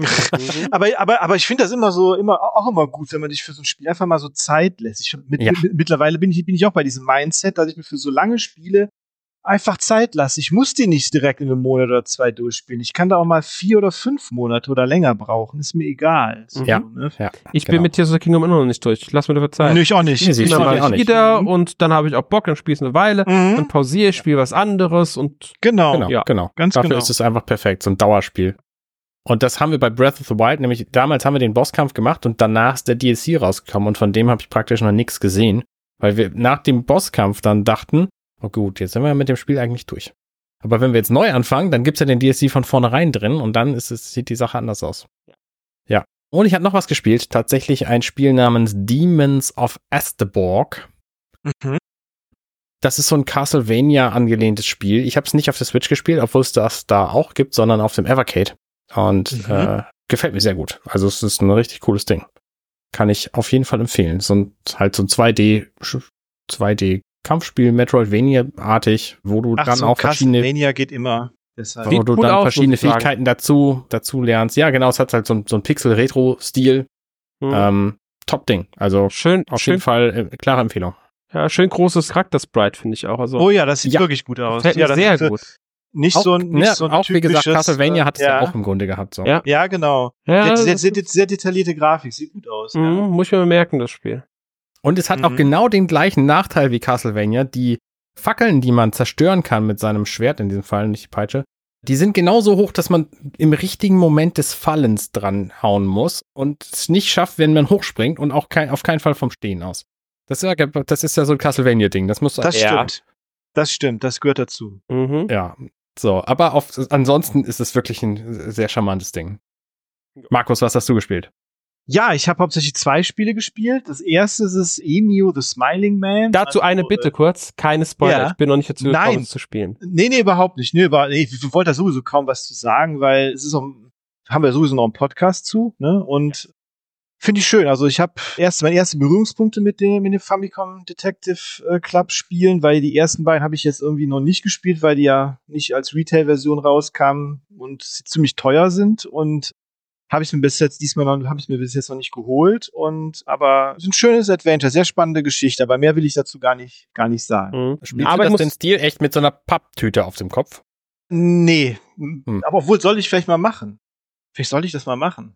aber, aber, aber ich finde das immer so, immer, auch immer gut, wenn man sich für so ein Spiel einfach mal so Zeit lässt. Ich, mit, Ja. mit, mittlerweile bin ich, bin ich auch bei diesem Mindset, dass ich mir für so lange Spiele einfach Zeit lasse. Ich muss die nicht direkt in einem Monat oder zwei durchspielen. Ich kann da auch mal vier oder fünf Monate oder länger brauchen. Ist mir egal. So, Ja. ne? Ja, ich genau. bin mit Tears of the Kingdom immer noch nicht durch. Lass mir dafür Zeit. Nö, ich auch nicht. Nee, sie Ich Dann spielen auch mache wir auch ich nicht. wieder Mhm. und dann habe ich auch Bock, dann spiele ich eine Weile, Mhm. dann pausiere ich, spiele was anderes und Genau. Genau, Ja, genau. ganz Dafür genau. ist es einfach perfekt, so ein Dauerspiel. Und das haben wir bei Breath of the Wild, nämlich damals haben wir den Bosskampf gemacht und danach ist der D L C rausgekommen und von dem habe ich praktisch noch nichts gesehen, weil wir nach dem Bosskampf dann dachten, oh gut, jetzt sind wir ja mit dem Spiel eigentlich durch. Aber wenn wir jetzt neu anfangen, dann gibt's ja den D L C von vornherein drin und dann ist es, sieht die Sache anders aus. Ja. Ja. Und ich habe noch was gespielt, tatsächlich ein Spiel namens Demons of Asteborg. Mhm. Das ist so ein Castlevania angelehntes Spiel. Ich habe es nicht auf der Switch gespielt, obwohl es das da auch gibt, sondern auf dem Evercade. Und Mhm. äh, gefällt mir sehr gut. Also es ist ein richtig cooles Ding. Kann ich auf jeden Fall empfehlen. So ein, halt so ein zwei D, zwei D-Kampfspiel, Metroidvania-artig, wo du Ach dann so, auch verschiedene, Castlevania geht immer. Deshalb. wo du cool dann aus, verschiedene muss ich sagen. Fähigkeiten dazu, dazu lernst. Ja, genau, es hat halt so, ein- so ein Pixel-Retro-Stil. Mhm. Ähm, Top-Ding. Also schön, auf schön, jeden Fall äh, klare Empfehlung. ja, schön großes Charakter-Sprite, finde ich auch. Also, Oh ja, das sieht Ja. wirklich gut aus. gefällt mir ja, das sehr ist, äh, gut. Nicht Auch, so ein, nicht ne, so ein auch wie gesagt, typisches, Castlevania äh, hat es ja. auch im Grunde gehabt. So. Ja. Ja, genau. Ja, sehr, das sehr, ist- sehr, sehr detaillierte Grafik, sieht gut aus. Mhm, Ja. muss ich mir merken, das Spiel. Und es hat auch Mhm. genau den gleichen Nachteil wie Castlevania. Die Fackeln, die man zerstören kann mit seinem Schwert, in diesem Fall nicht die Peitsche, die sind genauso hoch, dass man im richtigen Moment des Fallens dran hauen muss und es nicht schafft, wenn man hochspringt und auch kein, auf keinen Fall vom Stehen aus. Das ist ja, das ist ja so ein Castlevania-Ding. Das muss Das Ja. stimmt. Das stimmt, das gehört dazu. Mhm. ja. So, aber auf, ansonsten ist es wirklich ein sehr charmantes Ding. Markus, was hast du gespielt? Ja, ich habe hauptsächlich zwei Spiele gespielt. Das erste ist es Emu the Smiling Man. Dazu Also, eine Bitte äh, kurz, keine Spoiler. ja. Ich bin noch nicht dazu gekommen, Nein. es zu spielen. Nee, nee, überhaupt nicht. Nee, über, nee, ich wollte da sowieso kaum was zu sagen, weil es ist auch, haben wir sowieso noch einen Podcast zu, ne? Und finde ich schön. Also ich habe erst meine ersten Berührungspunkte mit dem, mit dem Famicom Detective äh, Club Spielen, weil die ersten beiden habe ich jetzt irgendwie noch nicht gespielt, weil die ja nicht als Retail-Version rauskamen und sie ziemlich teuer sind. Und habe ich mir bis jetzt diesmal noch, habe ich mir bis jetzt noch nicht geholt. Und aber es ist ein schönes Adventure, sehr spannende Geschichte. Aber mehr will ich dazu gar nicht, gar nicht sagen. Mhm. Spielst Aber du ich das muss, den Stil echt mit so einer Papptüte auf dem Kopf? Nee, Hm. aber obwohl, soll ich vielleicht mal machen. Vielleicht soll ich das mal machen.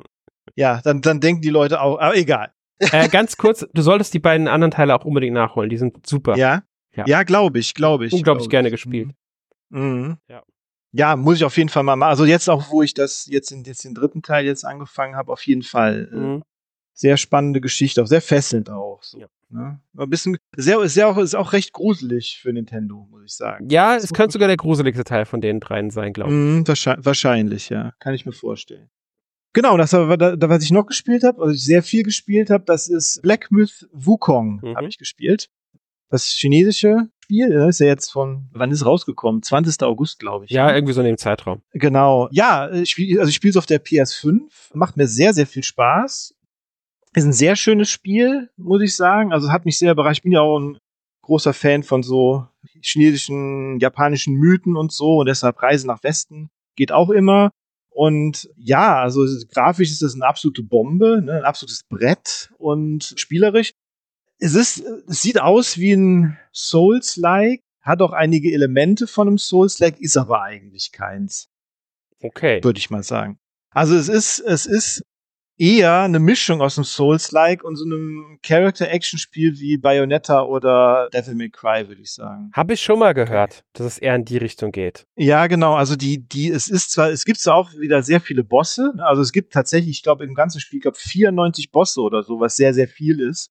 Ja, dann, dann denken die Leute auch, aber egal. äh, ganz kurz, du solltest die beiden anderen Teile auch unbedingt nachholen. Die sind super. Ja? Ja. Ja, glaube ich, glaube ich. Unglaublich glaub gerne ich. gespielt. Mhm. Ja. Ja, muss ich auf jeden Fall mal machen. Also jetzt auch, wo ich das jetzt in jetzt den dritten Teil jetzt angefangen habe, auf jeden Fall. Äh, Mhm. sehr spannende Geschichte, auch sehr fesselnd auch. So, Ja. ne? Ein bisschen, sehr, sehr auch, ist auch recht gruselig für Nintendo, muss ich sagen. Ja, es könnte sogar der gruseligste Teil von den dreien sein, glaube ich. Mhm, wahrscheinlich, wahrscheinlich, ja. Kann ich mir vorstellen. Genau, das war da, da was ich noch gespielt habe, also ich sehr viel gespielt habe, das ist Black Myth Wukong, Mhm. habe ich gespielt. Das chinesische Spiel, das ist ja jetzt von, wann ist es rausgekommen? zwanzigster August, glaube ich. Ja, ne? irgendwie so in dem Zeitraum. Genau. Ja, ich spiel, also ich spiele es auf der P S fünf, macht mir sehr, sehr viel Spaß. Ist ein sehr schönes Spiel, muss ich sagen. Also es hat mich sehr überrascht. Ich bin ja auch ein großer Fan von so chinesischen, japanischen Mythen und so und deshalb Reise nach Westen geht auch immer. Und ja, also grafisch ist das eine absolute Bombe, ne? Ein absolutes Brett und spielerisch. Es ist, es sieht aus wie ein Souls-like, hat auch einige Elemente von einem Souls-like, ist aber eigentlich keins, Okay. würde ich mal sagen. Also es ist, es ist eher eine Mischung aus einem Souls-like und so einem Character-Action-Spiel wie Bayonetta oder Devil May Cry, würde ich sagen. Habe ich schon mal gehört, dass es eher in die Richtung geht. Ja, genau. Also die, die, es ist zwar, es gibt zwar auch wieder sehr viele Bosse. Ne? Also es gibt tatsächlich, ich glaube, im ganzen Spiel, ich glaube, vierundneunzig Bosse oder so, was sehr, sehr viel ist.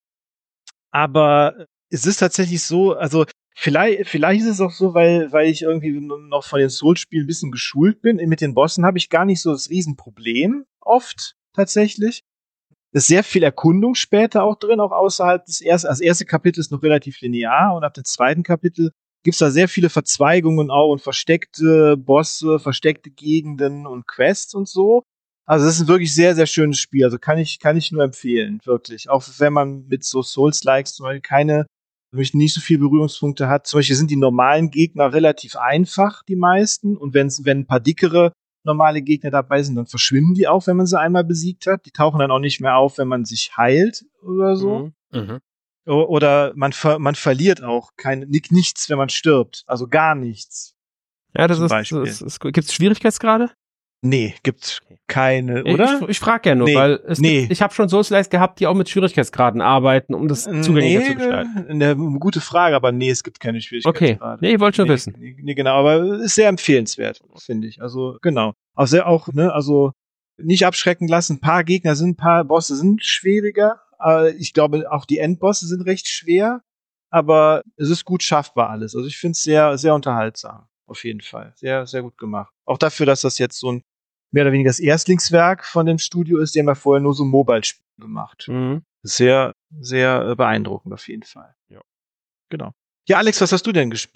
Aber es ist tatsächlich so, also vielleicht, vielleicht ist es auch so, weil, weil ich irgendwie noch von den Souls-Spielen ein bisschen geschult bin. Mit den Bossen habe ich gar nicht so das Riesenproblem oft tatsächlich. Es ist sehr viel Erkundung später auch drin, auch außerhalb des ersten, also das erste Kapitel ist noch relativ linear und ab dem zweiten Kapitel gibt's da sehr viele Verzweigungen auch und versteckte Bosse, versteckte Gegenden und Quests und so. Also das ist ein wirklich sehr, sehr schönes Spiel. Also kann ich, kann ich nur empfehlen, wirklich. Auch wenn man mit so Souls-Likes zum Beispiel keine, nicht so viele Berührungspunkte hat. Zum Beispiel sind die normalen Gegner relativ einfach, die meisten. Und wenn's, wenn ein paar dickere normale Gegner dabei sind, dann verschwinden die auch, wenn man sie einmal besiegt hat. Die tauchen dann auch nicht mehr auf, wenn man sich heilt oder so. Mhm. Mhm. O- Oder man, ver man verliert auch kein, nichts, wenn man stirbt. Also gar nichts. Ja, das Zum ist, Beispiel. das ist, gibt es Schwierigkeitsgrade? Nee, gibt keine, oder? Ich, ich frage ja nur, Nee, weil es nee. gibt, ich habe schon Souls-Likes gehabt, die auch mit Schwierigkeitsgraden arbeiten, um das zugänglicher zu gestalten. Eine gute Frage, aber nee, es gibt keine Okay, Schwierigkeitsgrade. nee, ich wollte schon nee, wissen. Nee, nee, genau, aber ist sehr empfehlenswert, finde ich. Also, genau. Auch sehr auch, ne, also nicht abschrecken lassen. Ein paar Gegner sind, ein paar Bosse sind schwieriger. Äh, ich glaube, auch die Endbosse sind recht schwer, aber es ist gut schaffbar alles. Also ich finde es sehr, sehr unterhaltsam. Auf jeden Fall. Sehr, sehr gut gemacht. Auch dafür, dass das jetzt so ein mehr oder weniger das Erstlingswerk von dem Studio ist, die haben ja vorher nur so Mobile-Spiele gemacht. Mhm. Sehr, sehr äh, beeindruckend auf jeden Fall. Ja. Genau. Ja, Alex, was hast du denn gespielt?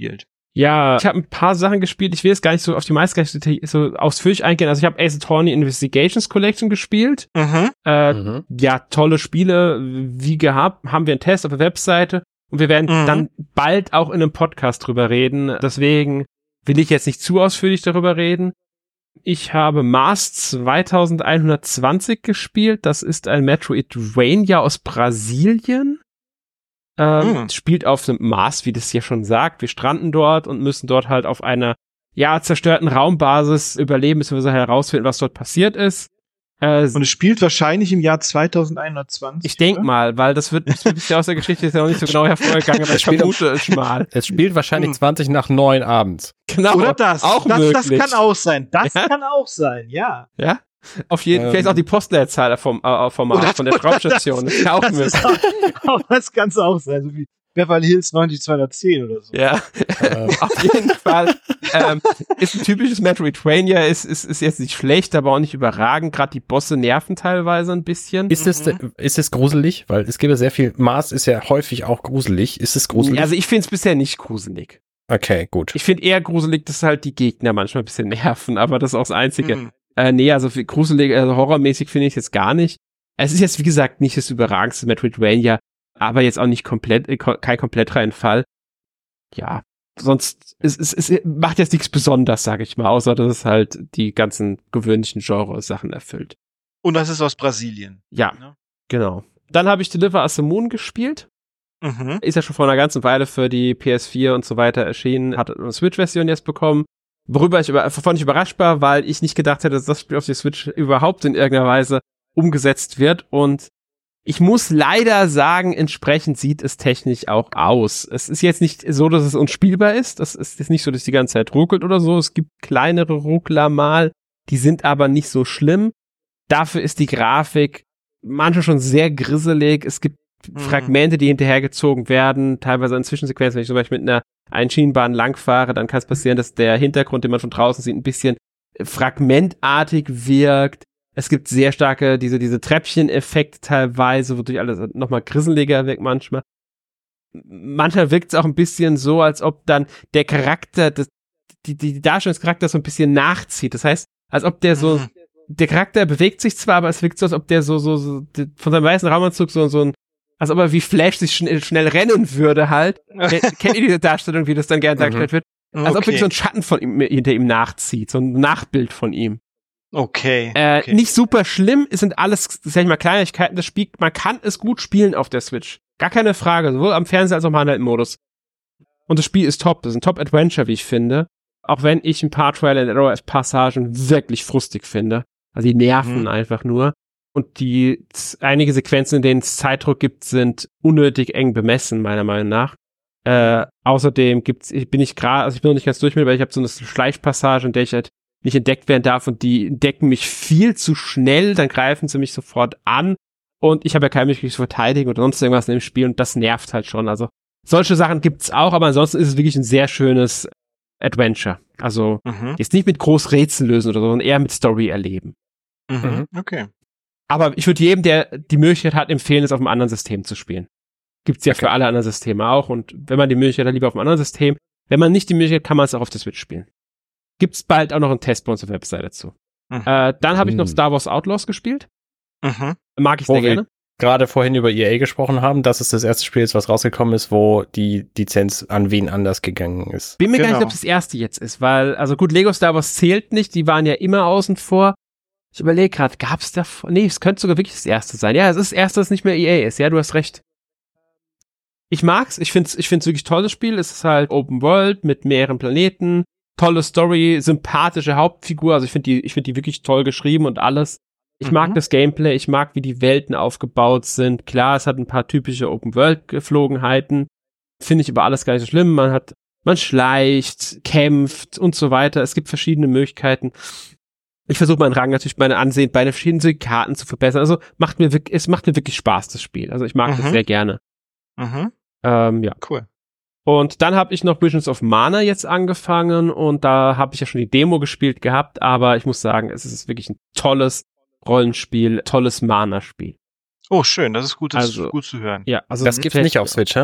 Ja, ich habe ein paar Sachen gespielt. Ich will jetzt gar nicht so auf die meisten so ausführlich eingehen. Also ich habe Ace Attorney Investigations Collection gespielt. Mhm. Äh, Mhm. Ja, tolle Spiele, wie gehabt. Haben wir einen Test auf der Webseite. Und wir werden Mhm. dann bald auch in einem Podcast drüber reden. Deswegen will ich jetzt nicht zu ausführlich darüber reden. Ich habe Mars zweitausendeinhundertzwanzig gespielt. Das ist ein Metroidvania aus Brasilien. Ähm, Mhm. Spielt auf dem Mars, wie das hier schon sagt. Wir stranden dort und müssen dort halt auf einer, ja, zerstörten Raumbasis überleben, bis wir so herausfinden, was dort passiert ist. Äh, Und es spielt wahrscheinlich im Jahr zweitausendeinhundertzwanzig. ich denk oder? mal, weil das wird, das wird bisher aus der Geschichte ist ja noch nicht so genau hervorgegangen, aber ich Spielt vermute es mal. Es spielt wahrscheinlich Hm. zwanzig nach neun abends. Genau. Oder das. Auch das, möglich. das kann auch sein. Das Ja. kann auch sein, ja. Ja? Auf jeden Fall. Ähm. Vielleicht auch die Postleitzahl vom, äh, vom Mars, Oder- von der oder Raumstation. Das, ist ja auch Das, möglich. ist auch, auch, das kann es auch sein. So wie Beverly Hills neunzig zweihundertzehn oder so. Ja, Ähm. auf jeden Fall. Ähm, ist ein typisches Metroidvania, ist, ist, ist jetzt nicht schlecht, aber auch nicht überragend. Gerade die Bosse nerven teilweise ein bisschen. Ist es, Mhm. ist es gruselig? Weil es gibt ja sehr viel, Mars ist ja häufig auch gruselig. Ist es gruselig? Also ich finde es bisher nicht gruselig. Okay, gut. Ich finde eher gruselig, dass halt die Gegner manchmal ein bisschen nerven, aber das ist auch das Einzige. Mhm. Äh, nee, also für gruselig, also horrormäßig finde ich es jetzt gar nicht. Es ist jetzt, wie gesagt, nicht das überragendste Metroidvania, aber jetzt auch nicht komplett, äh, ko- kein Komplettreinfall. Ja, sonst, es, es, es macht jetzt nichts Besonderes, sage ich mal, außer dass es halt die ganzen gewöhnlichen Genre-Sachen erfüllt. Und das ist aus Brasilien. Ja, Ne? genau. Dann habe ich Deliver Us the Moon gespielt. Mhm. Ist ja schon vor einer ganzen Weile für die P S vier und so weiter erschienen, hat eine Switch-Version jetzt bekommen. Worüber ich über, wovon ich überrascht war, weil ich nicht gedacht hätte, dass das Spiel auf die Switch überhaupt in irgendeiner Weise umgesetzt wird. Und ich muss leider sagen, entsprechend sieht es technisch auch aus. Es ist jetzt nicht so, dass es unspielbar ist. Das ist jetzt nicht so, dass die ganze Zeit ruckelt oder so. Es gibt kleinere Ruckler mal, die sind aber nicht so schlimm. Dafür ist die Grafik manchmal schon sehr grisselig. Es gibt Mhm. Fragmente, die hinterhergezogen werden, teilweise in Zwischensequenzen. Wenn ich zum Beispiel mit einer Einschienenbahn langfahre, dann kann es passieren, dass der Hintergrund, den man von draußen sieht, ein bisschen fragmentartig wirkt. Es gibt sehr starke, diese, diese Treppchen-Effekte teilweise, wodurch alles nochmal grisseliger wirkt manchmal. Manchmal wirkt es auch ein bisschen so, als ob dann der Charakter, das, die, die Darstellung des Charakters so ein bisschen nachzieht. Das heißt, als ob der so, Mhm. der Charakter bewegt sich zwar, aber es wirkt so, als ob der so, so, so die- von seinem weißen Raumanzug so, so ein, als ob er wie Flash sich schnell, schnell rennen würde halt. Kennt kennt ihr diese Darstellung, wie das dann gerne dargestellt wird? Als ob Okay. wirklich so ein Schatten von ihm, hinter ihm nachzieht, so ein Nachbild von ihm. Okay. Äh, okay. Nicht super schlimm, es sind alles, sag ich mal, Kleinigkeiten. Das Spiel, man kann es gut spielen auf der Switch. Gar keine Frage, sowohl am Fernseher als auch im Handheld-Modus. Und das Spiel ist top, das ist ein Top-Adventure, wie ich finde. Auch wenn ich ein paar Trial-and-Error-Passagen wirklich frustig finde. Also die nerven Mhm. einfach nur. Und die z- einige Sequenzen, in denen es Zeitdruck gibt, sind unnötig eng bemessen, meiner Meinung nach. Äh, außerdem gibt's, ich bin ich gerade, also ich bin noch nicht ganz durch mit, weil ich habe so eine Schleichpassage, in der ich halt nicht entdeckt werden darf und die entdecken mich viel zu schnell, dann greifen sie mich sofort an und ich habe ja keine Möglichkeit zu verteidigen oder sonst irgendwas in dem Spiel und das nervt halt schon. Also solche Sachen gibt's auch, aber ansonsten ist es wirklich ein sehr schönes Adventure. Also Mhm. jetzt nicht mit groß Rätsel lösen oder so, sondern eher mit Story erleben. Mhm. Okay. Aber ich würde jedem, der die Möglichkeit hat, empfehlen, es auf einem anderen System zu spielen. Gibt's ja Okay. für alle anderen Systeme auch. Und wenn man die Möglichkeit hat, lieber auf einem anderen System. Wenn man nicht die Möglichkeit hat, kann man es auch auf der Switch spielen. Gibt's bald auch noch einen Test bei uns auf der Webseite dazu. Mhm. Äh, dann habe ich noch Mhm. Star Wars Outlaws gespielt. Mhm. Mag ich Wo sehr wir gerne. gerade vorhin über E A gesprochen haben, dass es das erste Spiel ist, was rausgekommen ist, wo die Lizenz an wen anders gegangen ist. Bin mir gar nicht Genau. sicher, ob das erste jetzt ist, weil, also gut, Lego Star Wars zählt nicht, die waren ja immer außen vor. Ich überlege gerade, gab's da, nee, es könnte sogar wirklich das erste sein. Ja, es ist das erste, das nicht mehr E A ist. Ja, du hast recht. Ich mag's, ich find's, ich find's wirklich tolles Spiel. Es ist halt Open World mit mehreren Planeten, tolle Story, sympathische Hauptfigur. Also ich finde die, ich finde die wirklich toll geschrieben und alles. Ich Mhm. mag das Gameplay, ich mag, wie die Welten aufgebaut sind. Klar, es hat ein paar typische Open World Geflogenheiten. Finde ich aber alles gar nicht so schlimm. Man hat, man schleicht, kämpft und so weiter. Es gibt verschiedene Möglichkeiten. Ich versuche meinen Rang natürlich, meine Ansehen bei den verschiedenen Karten zu verbessern. Also macht mir wirklich, es macht mir wirklich Spaß, das Spiel. Also ich mag das Mhm. sehr gerne. Mhm. Ähm, ja. Cool. Und dann habe ich noch Visions of Mana jetzt angefangen und da habe ich ja schon die Demo gespielt gehabt, aber ich muss sagen, es ist wirklich ein tolles Rollenspiel, tolles Mana-Spiel. Oh, schön. Das ist gut, das Also, ist gut zu hören. Ja, also Das gibt's nicht auf Switch, hä?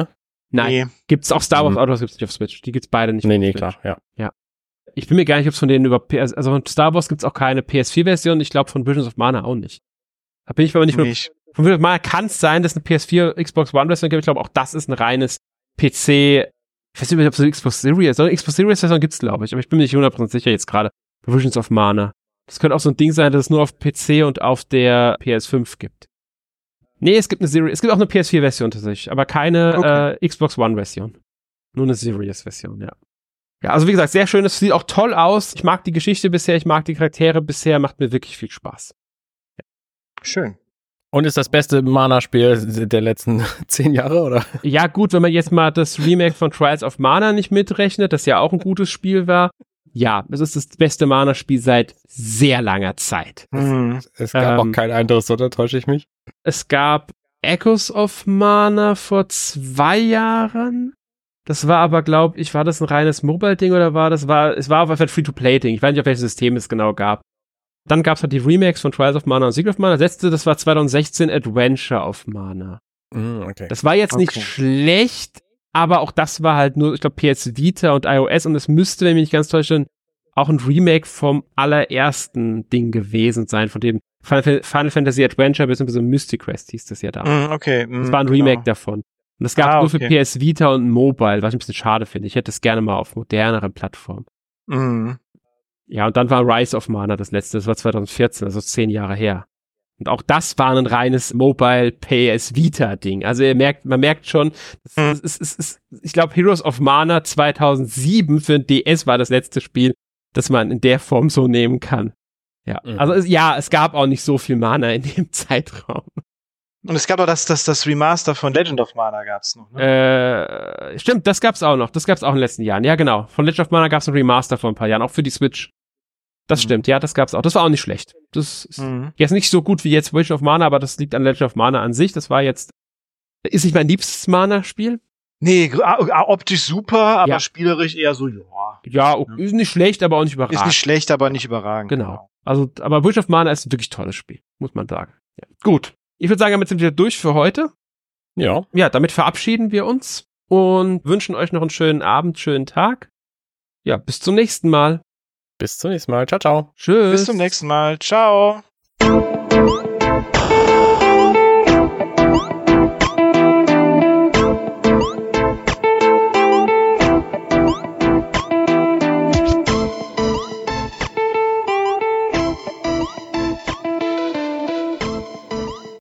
Nein. Nee. Gibt's auch Star Wars mhm. Outlaws gibt's nicht auf Switch. Die gibt's beide nicht nee, auf nee, Switch. Nee, nee, klar, ja. Ja. Ich bin mir gar nicht, ob es von denen über P S, also von Star Wars gibt's auch keine P S vier Version. Ich glaube von Visions of Mana auch nicht. Da bin ich mir aber nicht, nicht. Nur, von Visions of Mana kann es sein, dass eine P S vier Xbox One Version gibt. Ich glaube auch das ist ein reines P C. Ich weiß nicht, ob es eine Xbox Series, so eine Xbox Series Version gibt's glaube ich, aber ich bin mir nicht hundert Prozent sicher jetzt gerade. Visions of Mana. Das könnte auch so ein Ding sein, dass es nur auf P C und auf der P S fünf gibt. Nee, es gibt eine Series, es gibt auch eine P S vier Version tatsächlich, aber keine okay. äh, Xbox One Version. Nur eine Series Version, ja. Ja, also wie gesagt, sehr schön, es sieht auch toll aus. Ich mag die Geschichte bisher, ich mag die Charaktere bisher, macht mir wirklich viel Spaß. Ja. Schön. Und ist das beste Mana-Spiel der letzten zehn Jahre, oder? Ja gut, wenn man jetzt mal das Remake von Trials of Mana nicht mitrechnet, das ja auch ein gutes Spiel war. Ja, es ist das beste Mana-Spiel seit sehr langer Zeit. Mhm. Es gab ähm, auch kein anderes, oder? Täusche ich mich? Es gab Echoes of Mana vor zwei Jahren. Das war aber, glaube ich, war das ein reines Mobile-Ding oder war das, war, es war auf ein Free-to-Play-Ding. Ich weiß nicht, auf welches System es genau gab. Dann gab es halt die Remakes von Trials of Mana und Secret of Mana. Das letzte, das war zwanzig sechzehn Adventure of Mana. Mm, okay. Das war jetzt okay. nicht schlecht, aber auch das war halt nur, ich glaube, P S Vita und iOS und es müsste, wenn mich nicht ganz täusche, auch ein Remake vom allerersten Ding gewesen sein, von dem Final, Final Fantasy Adventure bzw. Mystic Quest hieß das ja da. Mm, okay. Mm, das war ein genau. Remake davon. Und das gab es ah, nur für okay. P S Vita und Mobile, was ich ein bisschen schade finde. Ich hätte es gerne mal auf moderneren Plattformen. Mhm. Ja, und dann war Rise of Mana das letzte, das war zwanzig vierzehn, also zehn Jahre her. Und auch das war ein reines Mobile P S Vita Ding. Also ihr merkt, man merkt schon, das ist, ist, ist, ich glaube Heroes of Mana zweitausendsieben für ein D S war das letzte Spiel, das man in der Form so nehmen kann. Ja, mhm. also es, ja, es gab auch nicht so viel Mana in dem Zeitraum. Und es gab auch das, das, das Remaster von Legend of Mana gab's noch, ne? Äh, stimmt, das gab's auch noch. Das gab's auch in den letzten Jahren. Ja, genau. Von Legend of Mana gab's ein Remaster vor ein paar Jahren, auch für die Switch. Das mhm. stimmt, ja, das gab's auch. Das war auch nicht schlecht. Das ist mhm. jetzt nicht so gut wie jetzt Legend of Mana, aber das liegt an Legend of Mana an sich. Das war jetzt, ist nicht mein liebstes Mana-Spiel. Nee, optisch super, aber ja. spielerisch eher so, ja. Ja, okay. Ist nicht schlecht, aber auch nicht überragend. Ist nicht schlecht, aber nicht überragend. Genau. genau. Also, aber Legend of Mana ist ein wirklich tolles Spiel, muss man sagen. Ja. Gut. Ich würde sagen, damit sind wir durch für heute. Ja. Ja, damit verabschieden wir uns und wünschen euch noch einen schönen Abend, schönen Tag. Ja, bis zum nächsten Mal. Bis zum nächsten Mal. Ciao, ciao. Tschüss. Bis zum nächsten Mal. Ciao.